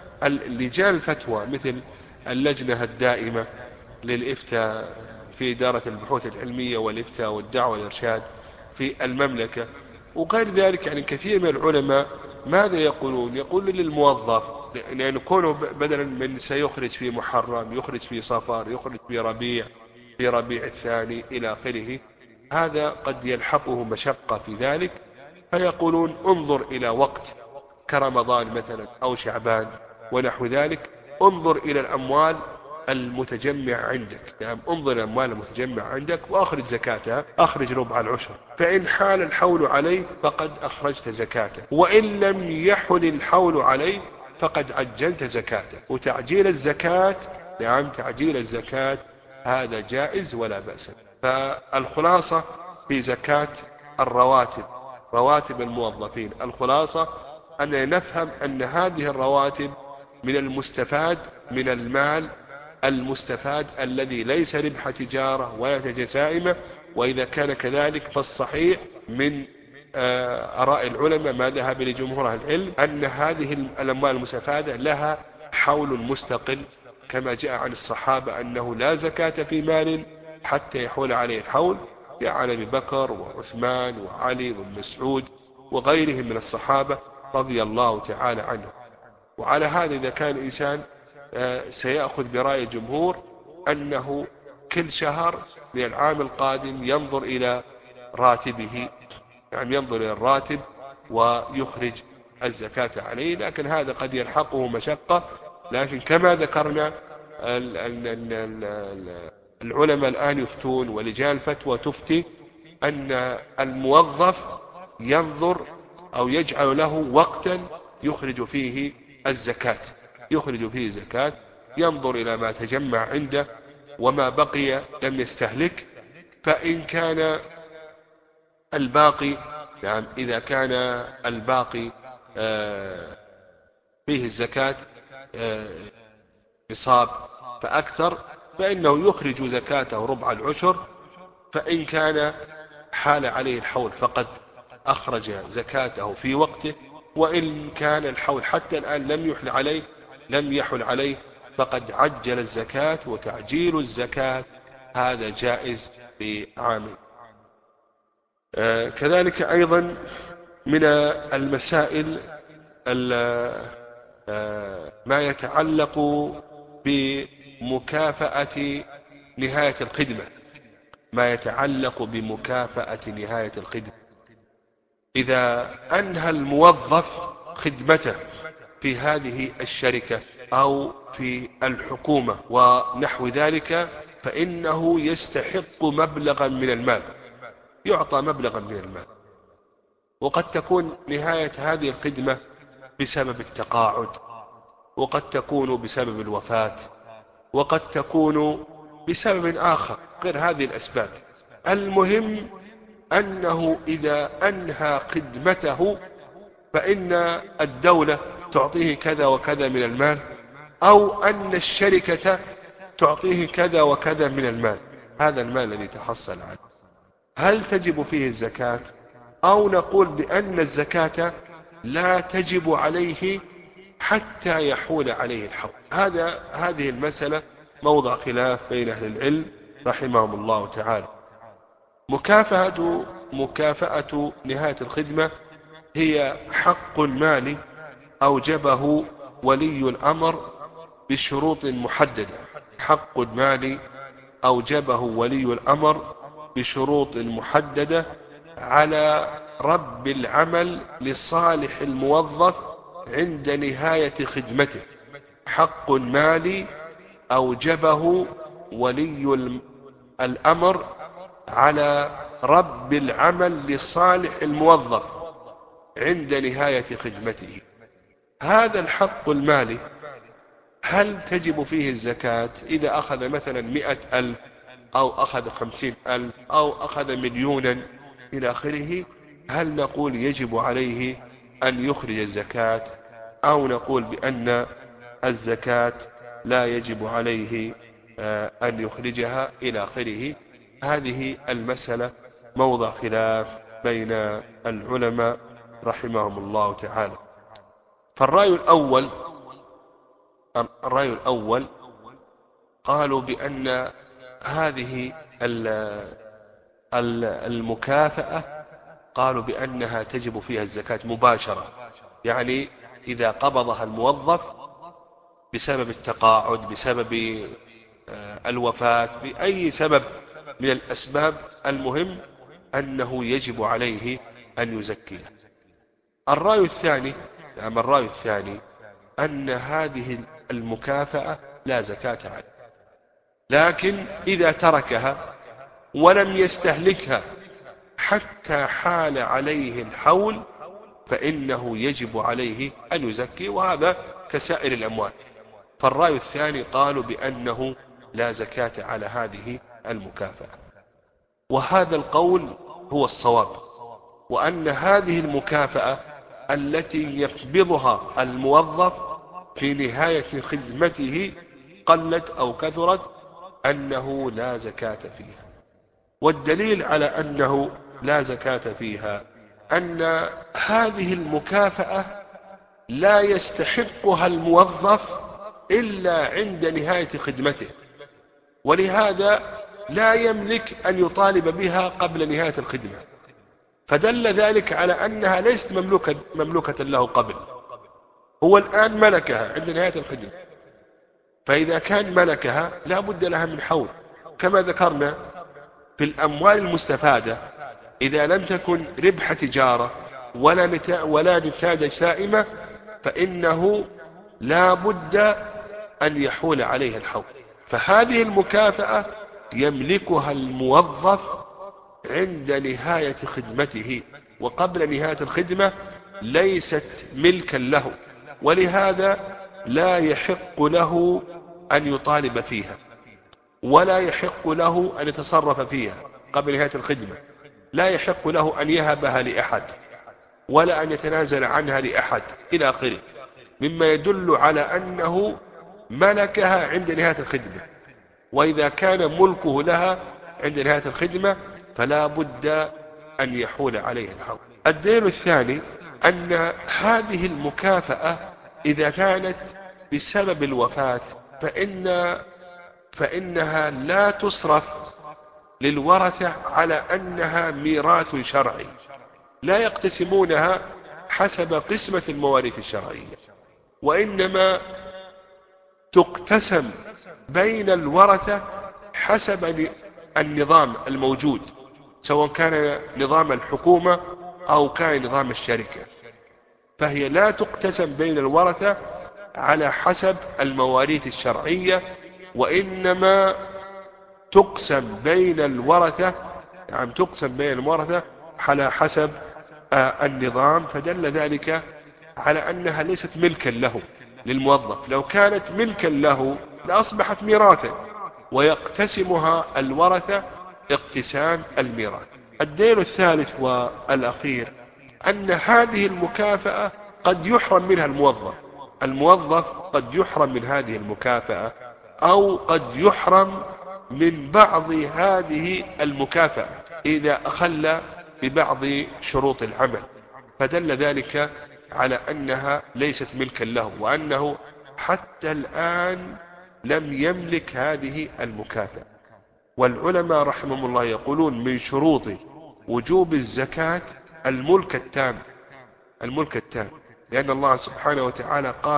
لجان الفتوى مثل اللجنة الدائمة للإفتاء في إدارة البحوث العلمية والإفتاء والدعوة والإرشاد في المملكة وغير ذلك، يعني كثير من العلماء ماذا يقولون؟ يقولون للموظف، لأن كونه بدلا من سيخرج في محرم يخرج في صفر، يخرج في ربيع، في ربيع الثاني إلى آخره، هذا قد يلحقه مشقة في ذلك. فيقولون انظر إلى وقت كرمضان مثلا أو شعبان ونحو ذلك، انظر إلى الأموال المتجمع عندك. يعني انظر إلى الأموال المتجمع عندك وأخرج زكاتها، أخرج ربع العشر. فإن حال الحول عليه فقد أخرجت زكاته، وإن لم يحل الحول عليه فقد عجلت زكاته. وتعجيل الزكاة، نعم تعجيل الزكاة هذا جائز ولا بأس. فالخلاصة في زكاة الرواتب، رواتب الموظفين، الخلاصة أننا نفهم أن هذه الرواتب من المستفاد من المال المستفاد الذي ليس ربح تجارة ولا تجسائمة. وإذا كان كذلك فالصحيح من آراء العلماء ما ذهب لجمهور العلم أن هذه الأموال المستفادة لها حول مستقل، كما جاء عن الصحابة أنه لا زكاة في مال حتى يحول عليه الحول، جاء عن أبي بكر وعثمان وعلي ومسعود وغيرهم من الصحابة رضي الله تعالى عنهم. وعلى هذا إذا كان الإنسان سيأخذ برأي الجمهور أنه كل شهر من العام القادم ينظر إلى راتبه، يعني ينظر إلى الراتب ويخرج الزكاة عليه. لكن هذا قد يلحقه مشقة. لكن كما ذكرنا العلماء الآن يفتون ولجان الفتوى تفتي أن الموظف ينظر أو يجعل له وقتا يخرج فيه الزكاة، يخرج فيه زكاة، ينظر إلى ما تجمع عنده وما بقي لم يستهلك. فإن كان الباقي، يعني إذا كان الباقي فيه الزكاة نصاب فأكثر، فإنه يخرج زكاته ربع العشر. فإن كان حال عليه الحول فقد أخرج زكاته في وقته. وإن كان الحول حتى الآن لم يحل عليه فقد عجل الزكاة. وتعجيل الزكاة هذا جائز في عام. كذلك أيضا من المسائل ما يتعلق بمكافأة نهاية الخدمة، ما يتعلق بمكافأة نهاية الخدمة. إذا أنهى الموظف خدمته في هذه الشركة أو في الحكومة ونحو ذلك فإنه يستحق مبلغا من المال، يعطى مبلغا من المال. وقد تكون نهاية هذه الخدمة بسبب التقاعد، وقد تكون بسبب الوفاة، وقد تكون بسبب آخر غير هذه الأسباب. المهم أنه إذا أنهى خدمته فإن الدولة تعطيه كذا وكذا من المال، أو أن الشركة تعطيه كذا وكذا من المال. هذا المال الذي تحصل عنه هل تجب فيه الزكاة، أو نقول بأن الزكاة لا تجب عليه حتى يحول عليه الحول؟ هذه المسألة موضع خلاف بين أهل العلم رحمهم الله تعالى. مكافأة نهاية الخدمة هي حق مالي أوجبه ولي الأمر بشروط محددة. حق مالي أوجبه ولي الأمر بشروط محددة على رب العمل لصالح الموظف عند نهاية خدمته. حق مالي أوجبه ولي الأمر على رب العمل لصالح الموظف عند نهاية خدمته. هذا الحق المالي هل تجب فيه الزكاة إذا أخذ مثلا 100,000 أو أخذ 50,000 أو أخذ مليونا إلى آخره؟ هل نقول يجب عليه أن يخرج الزكاة، أو نقول بأن الزكاة لا يجب عليه أن يخرجها إلى آخره؟ هذه المسألة موضع خلاف بين العلماء رحمهم الله تعالى. فالرأي الأول قالوا بأن هذه المكافأة قالوا بأنها تجب فيها الزكاة مباشرة، يعني إذا قبضها الموظف بسبب التقاعد، بسبب الوفاة، بأي سبب من الأسباب، المهم أنه يجب عليه أن يزكيها. الرأي الثاني أن هذه المكافأة لا زكاة عليه، لكن إذا تركها ولم يستهلكها حتى حال عليه الحول فإنه يجب عليه أن يزكي، وهذا كسائر الأموال. فالرأي الثاني قالوا بأنه لا زكاة على هذه المكافأة، وهذا القول هو الصواب، وأن هذه المكافأة التي يقبضها الموظف في نهاية خدمته قلت أو كثرت أنه لا زكاة فيها. والدليل على أنه لا زكاة فيها أن هذه المكافأة لا يستحقها الموظف إلا عند نهاية خدمته، ولهذا لا يملك أن يطالب بها قبل نهاية الخدمة، فدل ذلك على أنها ليست مملوكة له قبل، هو الآن ملكها عند نهاية الخدمة. فإذا كان ملكها لا بد لها من حول، كما ذكرنا في الأموال المستفادة إذا لم تكن ربح تجارة ولا نتاج سائمة فإنه لا بد أن يحول عليها الحول. فهذه المكافأة يملكها الموظف عند نهاية خدمته، وقبل نهاية الخدمة ليست ملكا له، ولهذا لا يحق له أن يطالب فيها، ولا يحق له أن يتصرف فيها قبل نهاية الخدمة، لا يحق له أن يهبها لأحد ولا أن يتنازل عنها لأحد إلى آخره، مما يدل على أنه ملكها عند نهاية الخدمة. وإذا كان ملكه لها عند نهاية الخدمة فلا بد أن يحول عليه الحول. الدليل الثاني أن هذه المكافأة إذا كانت بسبب الوفاة فإنها لا تصرف للورثة على أنها ميراث شرعي، لا يقتسمونها حسب قسمة المواريث الشرعية، وإنما تقتسم بين الورثة حسب النظام الموجود، سواء كان نظام الحكومة أو كان نظام الشركة، فهي لا تقتسم بين الورثة على حسب المواريث الشرعية، وإنما تقسم بين الورثة على حسب النظام. فدل ذلك على أنها ليست ملكا له للموظف، لو كانت ملكا له لأصبحت ميراثا ويقتسمها الورثة اقتسام الميراث. الدليل الثالث والأخير أن هذه المكافأة قد يحرم منها الموظف قد يحرم من هذه المكافأة، أو قد يحرم من بعض هذه المكافأة إذا أخل ببعض شروط العمل، فدل ذلك على أنها ليست ملكا له، وأنه حتى الآن لم يملك هذه المكافأة. والعلماء رحمهم الله يقولون من شروط وجوب الزكاة الملك التام، لأن الله سبحانه وتعالى قال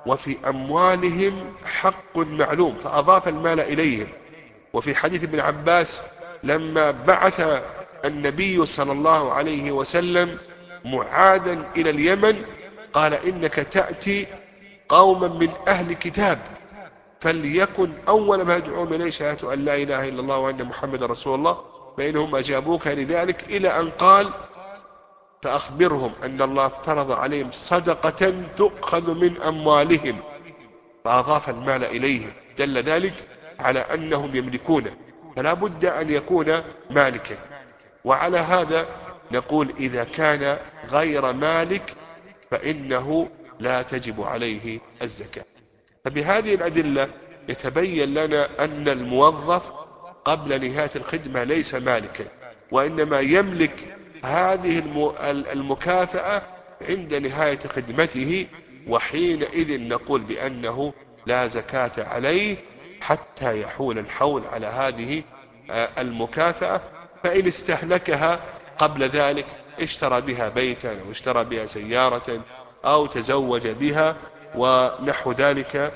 وفي أموالهم حق معلوم، فأضاف المال إليهم. وفي حديث ابن عباس لما بعث النبي صلى الله عليه وسلم معاذا إلى اليمن قال إنك تأتي قوما من أهل كتاب، فليكن أول ما يدعون إليه شهادة أن لا إله إلا الله وأن محمد رسول الله، فإنهم أجابوك لذلك، إلى أن قال فأخبرهم أن الله افترض عليهم صدقة تؤخذ من أموالهم، فأضاف المال إليهم، دل ذلك على أنهم يملكونه، فلا بد أن يكون مالكا. وعلى هذا نقول إذا كان غير مالك فإنه لا تجب عليه الزكاة. فبهذه الأدلة يتبين لنا أن الموظف قبل نهاية الخدمة ليس مالكا، وإنما يملك هذه المكافأة عند نهاية خدمته، وحينئذ نقول بأنه لا زكاة عليه حتى يحول الحول على هذه المكافأة. فإن استهلكها قبل ذلك، اشترى بها بيتا أو اشترى بها سيارة أو تزوج بها ونحو ذلك،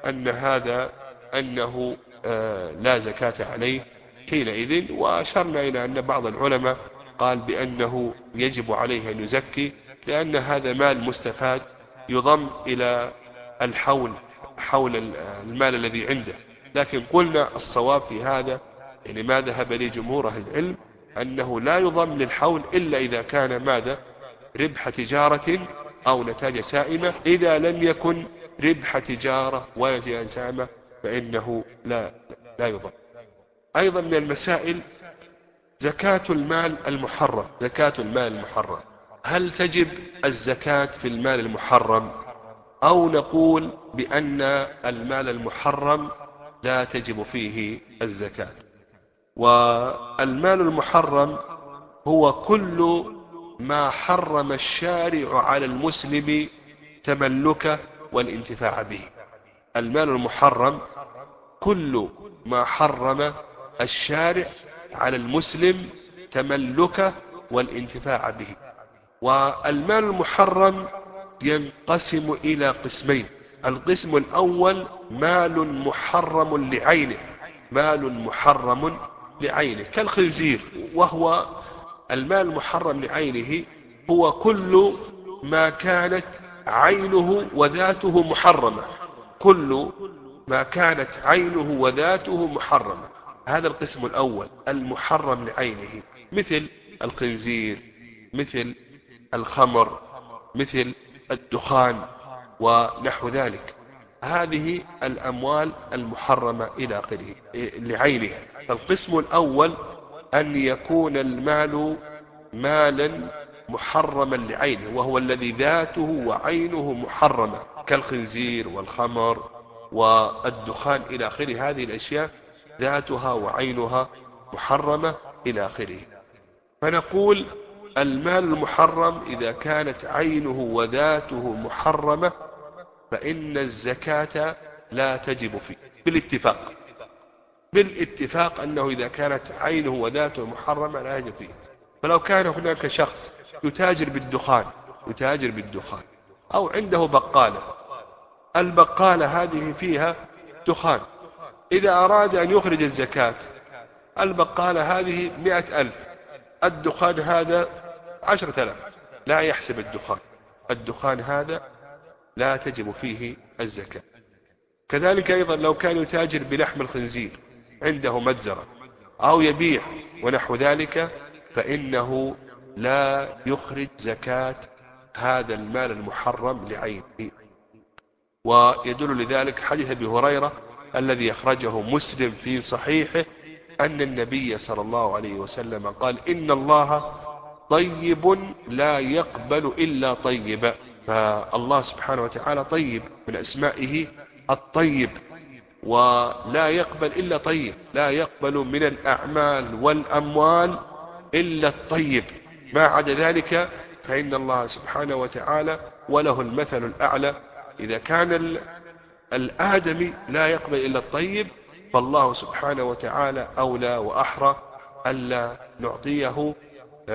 أنه لا زكاة عليه حينئذ. وأشرنا إلى أن بعض العلماء قال بأنه يجب عليه أن يزكي، لأن هذا مال مستفاد يضم إلى حول المال الذي عنده. لكن قلنا الصواب في هذا، يعني ما ذهب لي جمهور أهل العلم، أنه لا يضم للحول إلا إذا كان ماذا؟ ربح تجارة أو نتاج سائمة. إذا لم يكن ربح تجارة ولا نتاج سائمة فإنه لا يضم. أيضا من المسائل زكاة المال المحرم. زكاة المال المحرم، هل تجب الزكاة في المال المحرم، أو نقول بأن المال المحرم لا تجب فيه الزكاة؟ والمال المحرم هو كل ما حرم الشارع على المسلم تملكه والانتفاع به. المال المحرم كل ما حرم الشارع على المسلم تملكه والانتفاع به. والمال المحرم ينقسم إلى قسمين. القسم الأول مال محرم لعينه، مال محرم لعينه كالخنزير. وهو المال المحرم لعينه هو كل ما كانت عينه وذاته محرمة، كل ما كانت عينه وذاته محرمة. هذا القسم الأول المحرم لعينه، مثل الخنزير، مثل الخمر، مثل الدخان ونحو ذلك. هذه الأموال المحرمة إلى آخره لعينها. فالقسم الأول أن يكون المال مالا محرما لعينه، وهو الذي ذاته وعينه محرمة كالخنزير والخمر والدخان إلى آخره. هذه الأشياء ذاتها وعينها محرمة إلى آخره. فنقول المال المحرم إذا كانت عينه وذاته محرمة فإن الزكاة لا تجب فيه بالاتفاق أنه إذا كانت عينه وذاته محرمة لا يجب فيه. فلو كان هناك شخص يتاجر بالدخان أو عنده بقالة، البقالة هذه فيها دخان، إذا أراد أن يخرج الزكاة، البقالة هذه 100,000، الدخان هذا 10,000، لا يحسب الدخان هذا لا تجب فيه الزكاة. كذلك أيضا لو كان يتاجر بلحم الخنزير، عنده متزرة أو يبيع ونحو ذلك، فإنه لا يخرج زكاة هذا المال المحرم لعينه. ويدل لذلك حديث أبي هريرة الذي أخرجه مسلم في صحيحه أن النبي صلى الله عليه وسلم قال إن الله طيب لا يقبل إلا طيبا. فالله سبحانه وتعالى طيب، من أسمائه الطيب، ولا يقبل إلا طيب، لا يقبل من الأعمال والأموال إلا الطيب، ما عدا ذلك فإن الله سبحانه وتعالى وله المثل الأعلى. إذا كان الآدمي لا يقبل إلا الطيب، فالله سبحانه وتعالى أولى وأحرى ألا نعطيه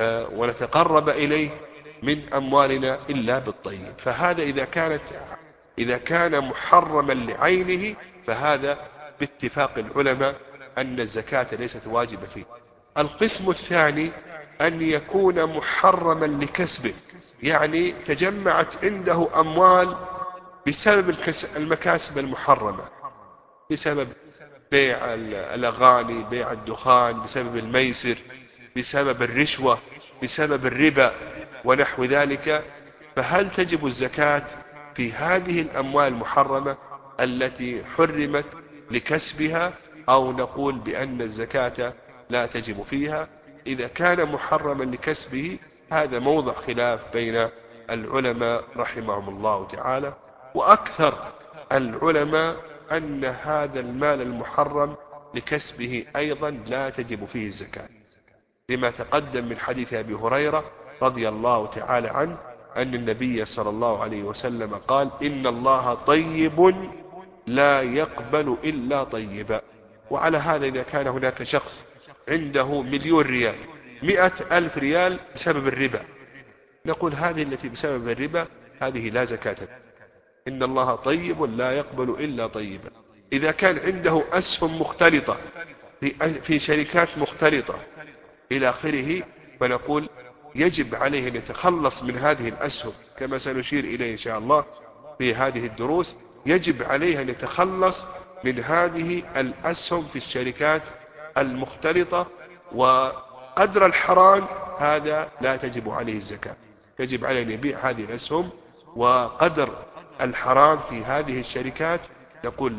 ونتقرب إليه من أموالنا إلا بالطيب. فهذا إذا كانت إذا كان محرما لعينه فهذا باتفاق العلماء أن الزكاة ليست واجبة فيه. القسم الثاني أن يكون محرما لكسبه، يعني تجمعت عنده أموال بسبب المكاسب المحرمة، بسبب بيع الأغاني، بيع الدخان، بسبب الميسر، بسبب الرشوة، بسبب الربا ونحو ذلك. فهل تجب الزكاة في هذه الأموال المحرمة التي حرمت لكسبها، أو نقول بأن الزكاة لا تجب فيها؟ إذا كان محرما لكسبه هذا موضع خلاف بين العلماء رحمهم الله تعالى، وأكثر العلماء أن هذا المال المحرم لكسبه أيضا لا تجب فيه الزكاة، لما تقدم من حديث أبي هريرة رضي الله تعالى عنه أن النبي صلى الله عليه وسلم قال: إن الله طيب لا يقبل إلا طيبا. وعلى هذا إذا كان هناك شخص عنده 1,000,000 ريال، 100,000 ريال بسبب الربا، نقول هذه التي بسبب الربا هذه لا زكاة. إن الله طيب لا يقبل إلا طيبا. إذا كان عنده أسهم مختلطة في شركات مختلطة إلى آخره، فنقول يجب عليه أن يتخلص من هذه الأسهم، كما سنشير إليه إن شاء الله في هذه الدروس. يجب عليه أن يتخلص من هذه الأسهم في الشركات المختلطة، وقدر الحرام هذا لا تجب عليه الزكاة، يجب عليه أن يبيع هذه الأسهم، وقدر الحرام في هذه الشركات نقول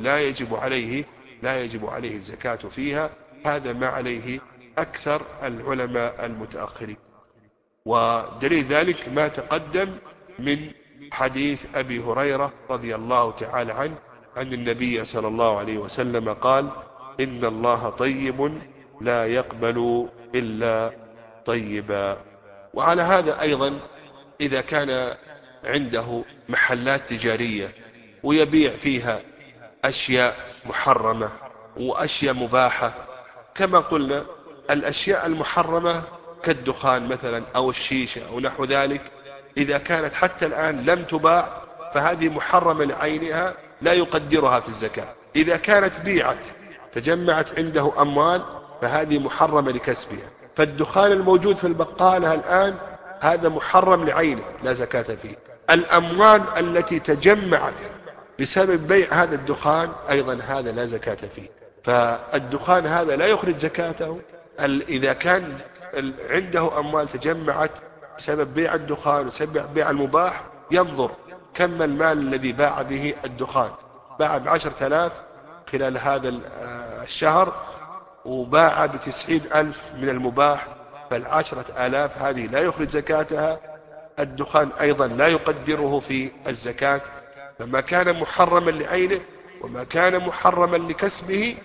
لا يجب عليه الزكاة فيها. هذا ما عليه أكثر العلماء المتأخرين، ودليل ذلك ما تقدم من حديث أبي هريرة رضي الله تعالى عنه أن النبي صلى الله عليه وسلم قال: إن الله طيب لا يقبل إلا طيبا. وعلى هذا أيضا إذا كان عنده محلات تجارية ويبيع فيها أشياء محرمة وأشياء مباحة، كما قلنا الأشياء المحرمة كالدخان مثلا أو الشيشة أو نحو ذلك، إذا كانت حتى الآن لم تباع فهذه محرمة لعينها لا يقدرها في الزكاة. إذا كانت بيعت تجمعت عنده أموال فهذه محرمة لكسبها. فالدخان الموجود في البقالة الآن هذا محرم لعينه لا زكاة فيه. الأموال التي تجمعت بسبب بيع هذا الدخان أيضا هذا لا زكاة فيه. فالدخان هذا لا يخرج زكاته. إذا كان عنده أموال تجمعت بسبب بيع الدخان وسبب بيع المباح، ينظر كم المال الذي باع به الدخان. باع ب10,000 خلال هذا الشهر، وباع ب90,000 من المباح، فال10,000 هذه لا يخرج زكاتها. الدخان أيضا لا يقدره في الزكاة. فما كان محرما لعينه وما كان محرما لكسبه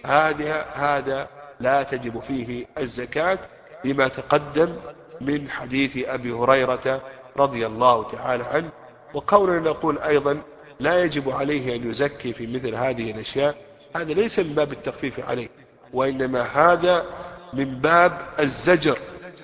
هذا لا تجب فيه الزكاة، لما تقدم من حديث أبي هريرة رضي الله تعالى عنه. وكوننا نقول أيضا لا يجب عليه أن يزكي في مثل هذه الأشياء، هذا ليس من باب التخفيف عليه، وإنما هذا من باب الزجر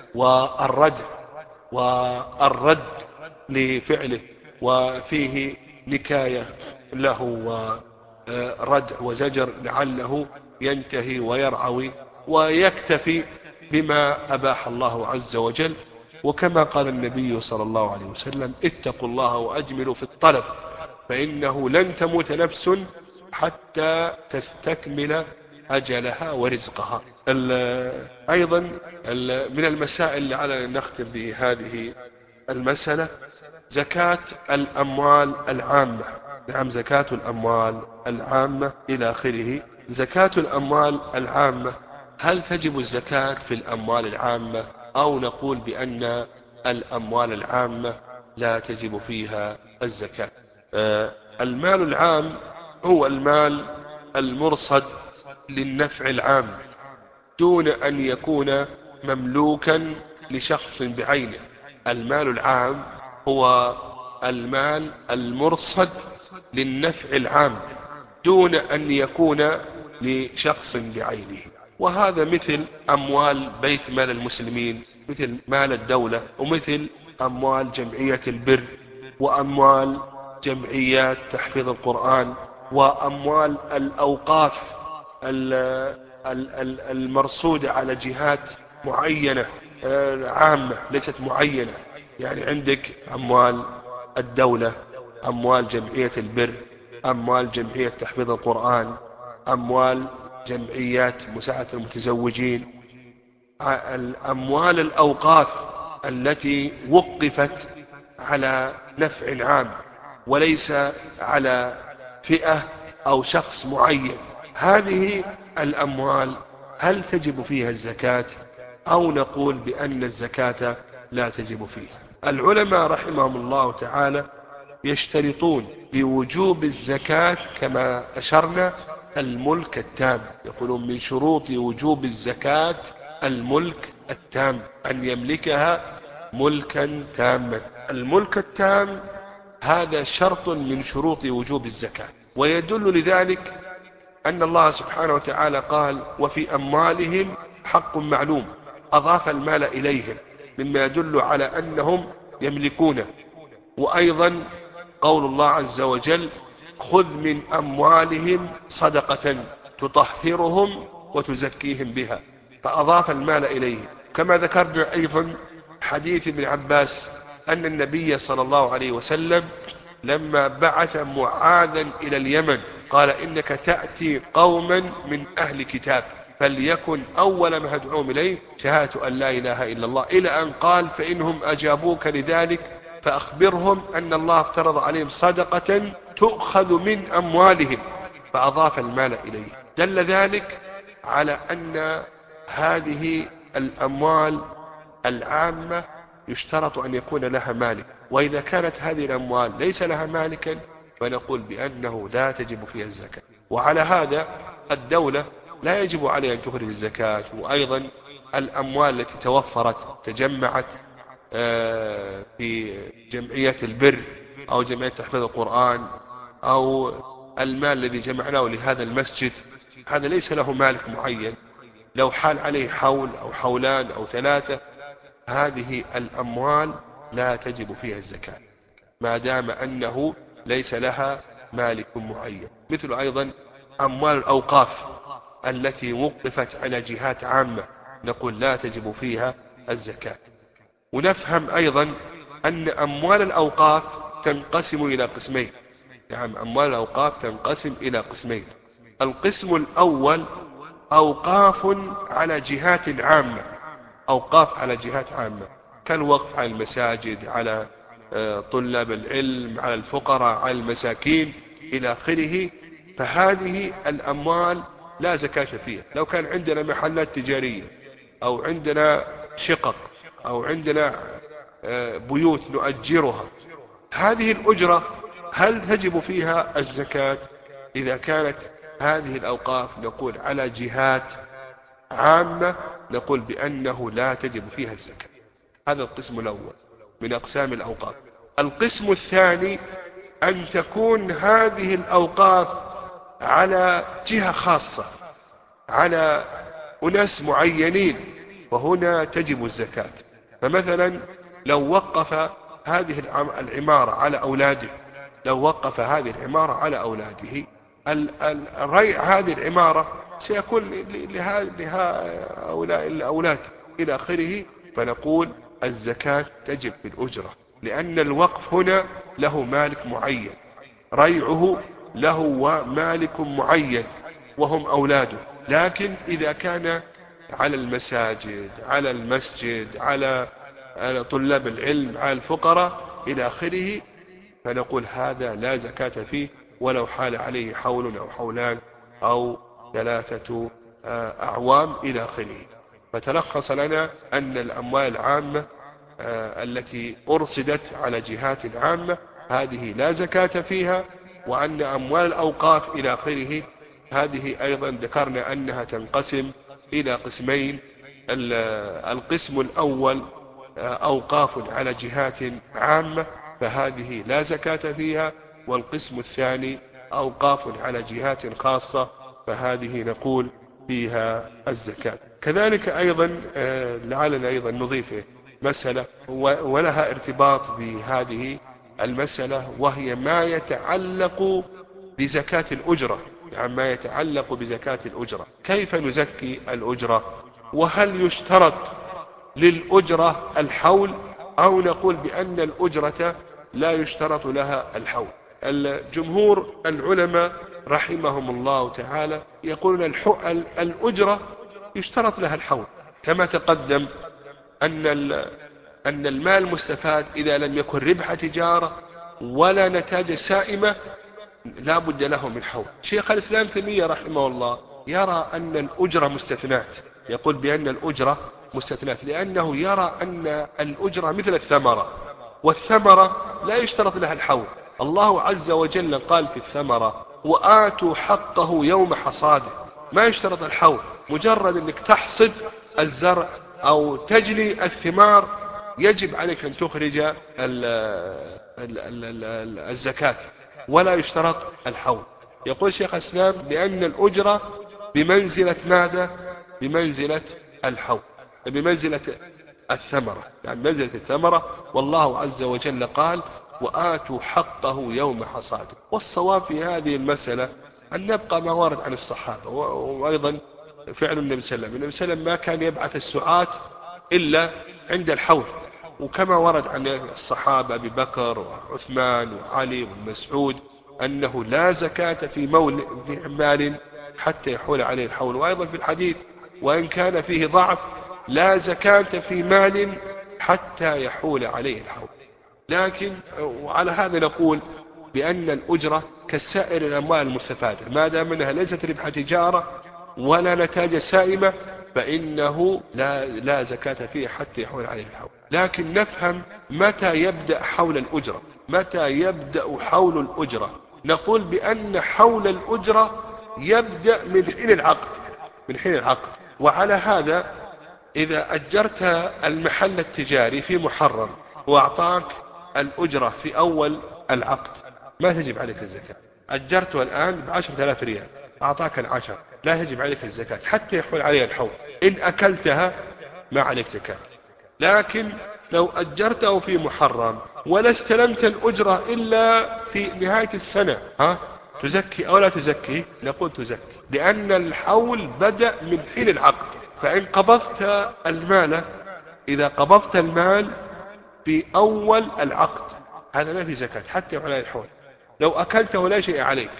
والرد لفعله، وفيه نكاية له وردع وزجر لعله ينتهي ويرعوي ويكتفي بما أباح الله عز وجل. وكما قال النبي صلى الله عليه وسلم: اتقوا الله وأجملوا في الطلب، فإنه لن تموت نفس حتى تستكمل أجلها ورزقها. أيضا من المسائل اللي علينا نختم بهذه المسألة زكاة الأموال العامة. نعم، زكاة الأموال العامة إلى آخره. زكاة الأموال العامة، هل تجب الزكاة في الأموال العامة، أو نقول بأن الأموال العامة لا تجب فيها الزكاة؟ المال العام هو المال المرصد للنفع العام دون أن يكون مملوكا لشخص بعينه. المال العام هو المال المرصد للنفع العام دون أن يكون لشخص بعينه. وهذا مثل أموال بيت مال المسلمين، مثل مال الدولة، ومثل أموال جمعية البر، وأموال جمعيات تحفيظ القرآن، وأموال الأوقاف المرصودة على جهات معينة عامة ليست معينة. يعني عندك أموال الدولة، أموال جمعية البر، أموال جمعية تحفيظ القرآن، أموال جمعيات مساعدة المتزوجين، الأموال الأوقاف التي وقفت على نفع عام وليس على فئة أو شخص معين. هذه الأموال هل تجب فيها الزكاة أو نقول بأن الزكاة لا تجب فيها؟ العلماء رحمهم الله تعالى يشترطون لوجوب الزكاة كما أشرنا الملك التام. يقولون من شروط وجوب الزكاة الملك التام، أن يملكها ملكا تاما. الملك التام هذا شرط من شروط وجوب الزكاة، ويدل لذلك أن الله سبحانه وتعالى قال وفي أموالهم حق معلوم، أضاف المال إليهم مما يدل على أنهم يملكونه. وأيضا قول الله عز وجل خذ من أموالهم صدقة تطهرهم وتزكيهم بها، فأضاف المال إليه. كما ذكرنا أيضا حديث ابن عباس أن النبي صلى الله عليه وسلم لما بعث معاذا إلى اليمن قال إنك تأتي قوما من أهل كتاب فليكن أول ما هدعوهم إليه شهادة أن لا إله إلا الله، إلى أن قال فإنهم أجابوك لذلك فأخبرهم أن الله افترض عليهم صدقة تؤخذ من أموالهم، فأضاف المال إليه. دل ذلك على أن هذه الأموال العامة يشترط أن يكون لها مالك، وإذا كانت هذه الأموال ليس لها مالكا فنقول بأنه لا تجب فيها الزكاة. وعلى هذا الدولة لا يجب عليها أن تخرج الزكاة. وأيضا الأموال التي توفرت تجمعت في جمعية البر أو جمعية تحفيظ القرآن أو المال الذي جمعناه لهذا المسجد، هذا ليس له مالك معين، لو حال عليه حول أو حولان أو ثلاثة هذه الأموال لا تجب فيها الزكاة ما دام أنه ليس لها مالك معين. مثل أيضا أموال الأوقاف التي وقفت على جهات عامة نقول لا تجب فيها الزكاة. ونفهم أيضا أن أموال الأوقاف تنقسم إلى قسمين. نعم، أموال الأوقاف تنقسم إلى قسمين. القسم الأول أوقاف على جهات عامة، أوقاف على جهات عامة كالوقف على المساجد، على طلاب العلم، على الفقراء، على المساكين إلى آخره. فهذه الأموال لا زكاة فيها. لو كان عندنا محلات تجارية أو عندنا شقق أو عندنا بيوت نؤجرها، هذه الأجرة هل تجب فيها الزكاة؟ إذا كانت هذه الأوقاف نقول على جهات عامة نقول بأنه لا تجب فيها الزكاة. هذا القسم الأول من أقسام الأوقاف. القسم الثاني أن تكون هذه الأوقاف على جهة خاصة، على أناس معينين، وهنا تجب الزكاة. فمثلا لو وقف هذه العمارة على أولاده، لو وقف هذه العمارة على أولاده، الريع هذه العمارة سيكون لهؤلاء الأولاد إلى آخره، فنقول الزكاة تجب في الأجرة، لأن الوقف هنا له مالك معين، ريعه له مالك معين وهم أولاده. لكن إذا كان على المساجد، على المسجد، على طلاب العلم، على الفقراء إلى آخره، فنقول هذا لا زكاة فيه ولو حال عليه حول أو حولان أو 3 أعوام إلى آخره. فتلخص لنا أن الأموال العامة التي أرصدت على جهات عامة هذه لا زكاة فيها، وأن أموال الأوقاف إلى آخره هذه أيضا ذكرنا أنها تنقسم إلى قسمين. القسم الأول أوقاف على جهات عامة فهذه لا زكاة فيها، والقسم الثاني أوقاف على جهات خاصة فهذه نقول فيها الزكاة. كذلك أيضا لعلنا أيضا نضيف مسألة ولها ارتباط بهذه المسألة، وهي ما يتعلق بزكاة الأجرة. يعني ما يتعلق بزكاة الأجرة، كيف نزكي الأجرة؟ وهل يشترط للأجرة الحول، أو نقول بأن الأجرة لا يشترط لها الحول؟ الجمهور العلماء رحمهم الله تعالى يقولون الأجرة يشترط لها الحول، كما تقدم أن المال المستفاد إذا لم يكن ربح تجارة ولا نتاج سائمة لا بد له من حول. شيخ الإسلام تيمية رحمه الله يرى أن الأجرة مستثنات، يقول بأن الأجرة مستثنات، لأنه يرى أن الأجرة مثل الثمرة، والثمرة لا يشترط لها الحول. الله عز وجل قال في الثمرة وآتوا حقه يوم حصاده، ما يشترط الحول، مجرد أنك تحصد الزرع أو تجني الثمار يجب عليك أن تخرج الزكاة، ولا يشترط الحول. يقول شيخ الإسلام بأن الأجرة بمنزلة ماذا؟ بمنزلة الحول، بمنزلة الثمرة، يعني منزلة الثمرة. والله عز وجل قال وآتوا حقه يوم حصاده. والصواب في هذه المسألة أن نبقى ما ورد عن الصحابة، وأيضا فعل النبي صلى الله عليه وسلم. النبي صلى الله عليه وسلم ما كان يبعث السعاة إلا عند الحول، وكما ورد عن الصحابة أبي بكر وعثمان وعلي ومسعود أنه لا زكاة في مال حتى يحول عليه الحول. وأيضا في الحديث وإن كان فيه ضعف لا زكاة في مال حتى يحول عليه الحول. لكن وعلى هذا نقول بأن الأجرة كسائر الأموال المستفادة ما دام أنها ليست ربح تجارة ولا نتاج سائمة فإنه لا زكاة فيه حتى يحول عليه الحول. لكن نفهم متى يبدأ حول الأجرة، متى يبدأ حول الأجرة؟ نقول بأن حول الأجرة يبدأ من حين العقد، من حين العقد. وعلى هذا إذا أجرت المحل التجاري في محرم وأعطاك الأجرة في أول العقد ما تجب عليك الزكاة. أجرته الآن ب10,000 ريال، أعطاك 10، لا تجب عليك الزكاة حتى يحول عليها الحول. إن أكلتها ما عليك زكاة. لكن لو أجرته في محرم ولا استلمت الأجرة إلا في نهاية السنة، تزكي أو لا تزكي؟ نقول تزكي، لأن الحول بدأ من حين العقد. فإن قبضت المال، إذا قبضت المال في أول العقد هذا ما في زكاة حتى يحول عليه الحول. لو أكلته لا شيء عليك.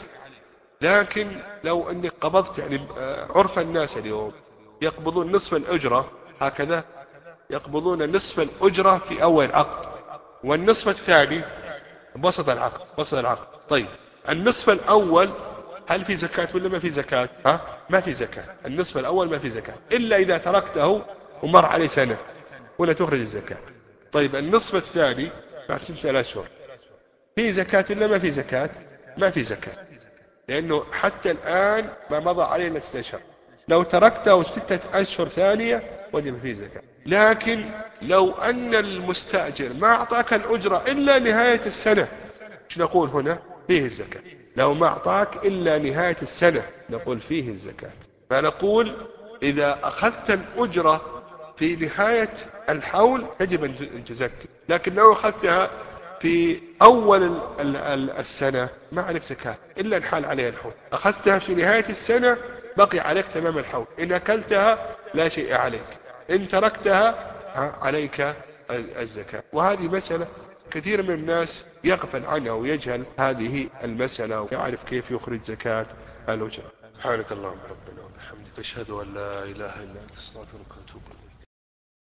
لكن لو أنك قبضت، يعني عرف الناس اليوم يقبضون نصف الأجرة هكذا، يقبضون نصف الأجرة في أول عقد، والنصف الثاني بوسط العقد، وسط العقد. طيب النصف الأول هل في زكاة ولا ما في زكاة؟ ما في زكاة. النصف الأول ما في زكاة إلا إذا تركته ومر عليه سنة ولا تخرج الزكاة. طيب النصف الثاني بعد 6 أشهر في زكاة ولا ما في زكاة؟ ما في زكاة، لأنه حتى الآن ما مضى عليه 6 أشهر. لو تركته 6 أشهر ثانية وجب فيه زكاة. لكن لو أن المستأجر ما أعطاك الأجرة إلا نهاية السنة، ايش نقول هنا؟ فيه الزكاة. لو ما أعطاك إلا نهاية السنة نقول فيه الزكاة. فنقول إذا أخذت الأجرة في نهاية الحول يجب أن تزكي. لكن لو أخذتها في أول السنة ما عليك زكاة إلا الحال عليها الحول. أخذتها في نهاية السنة بقي عليك تمام الحول. إن أكلتها لا شيء عليك، إن تركتها عليك الزكاة. وهذه مسألة كثير من الناس يغفل عنها ويجهل هذه المسألة ويعرف كيف يخرج زكاة الأجرة. سبحانك اللهم ربنا وبحمدك أشهد أن لا إله إلا أنت أستغفرك وأتوب إليك.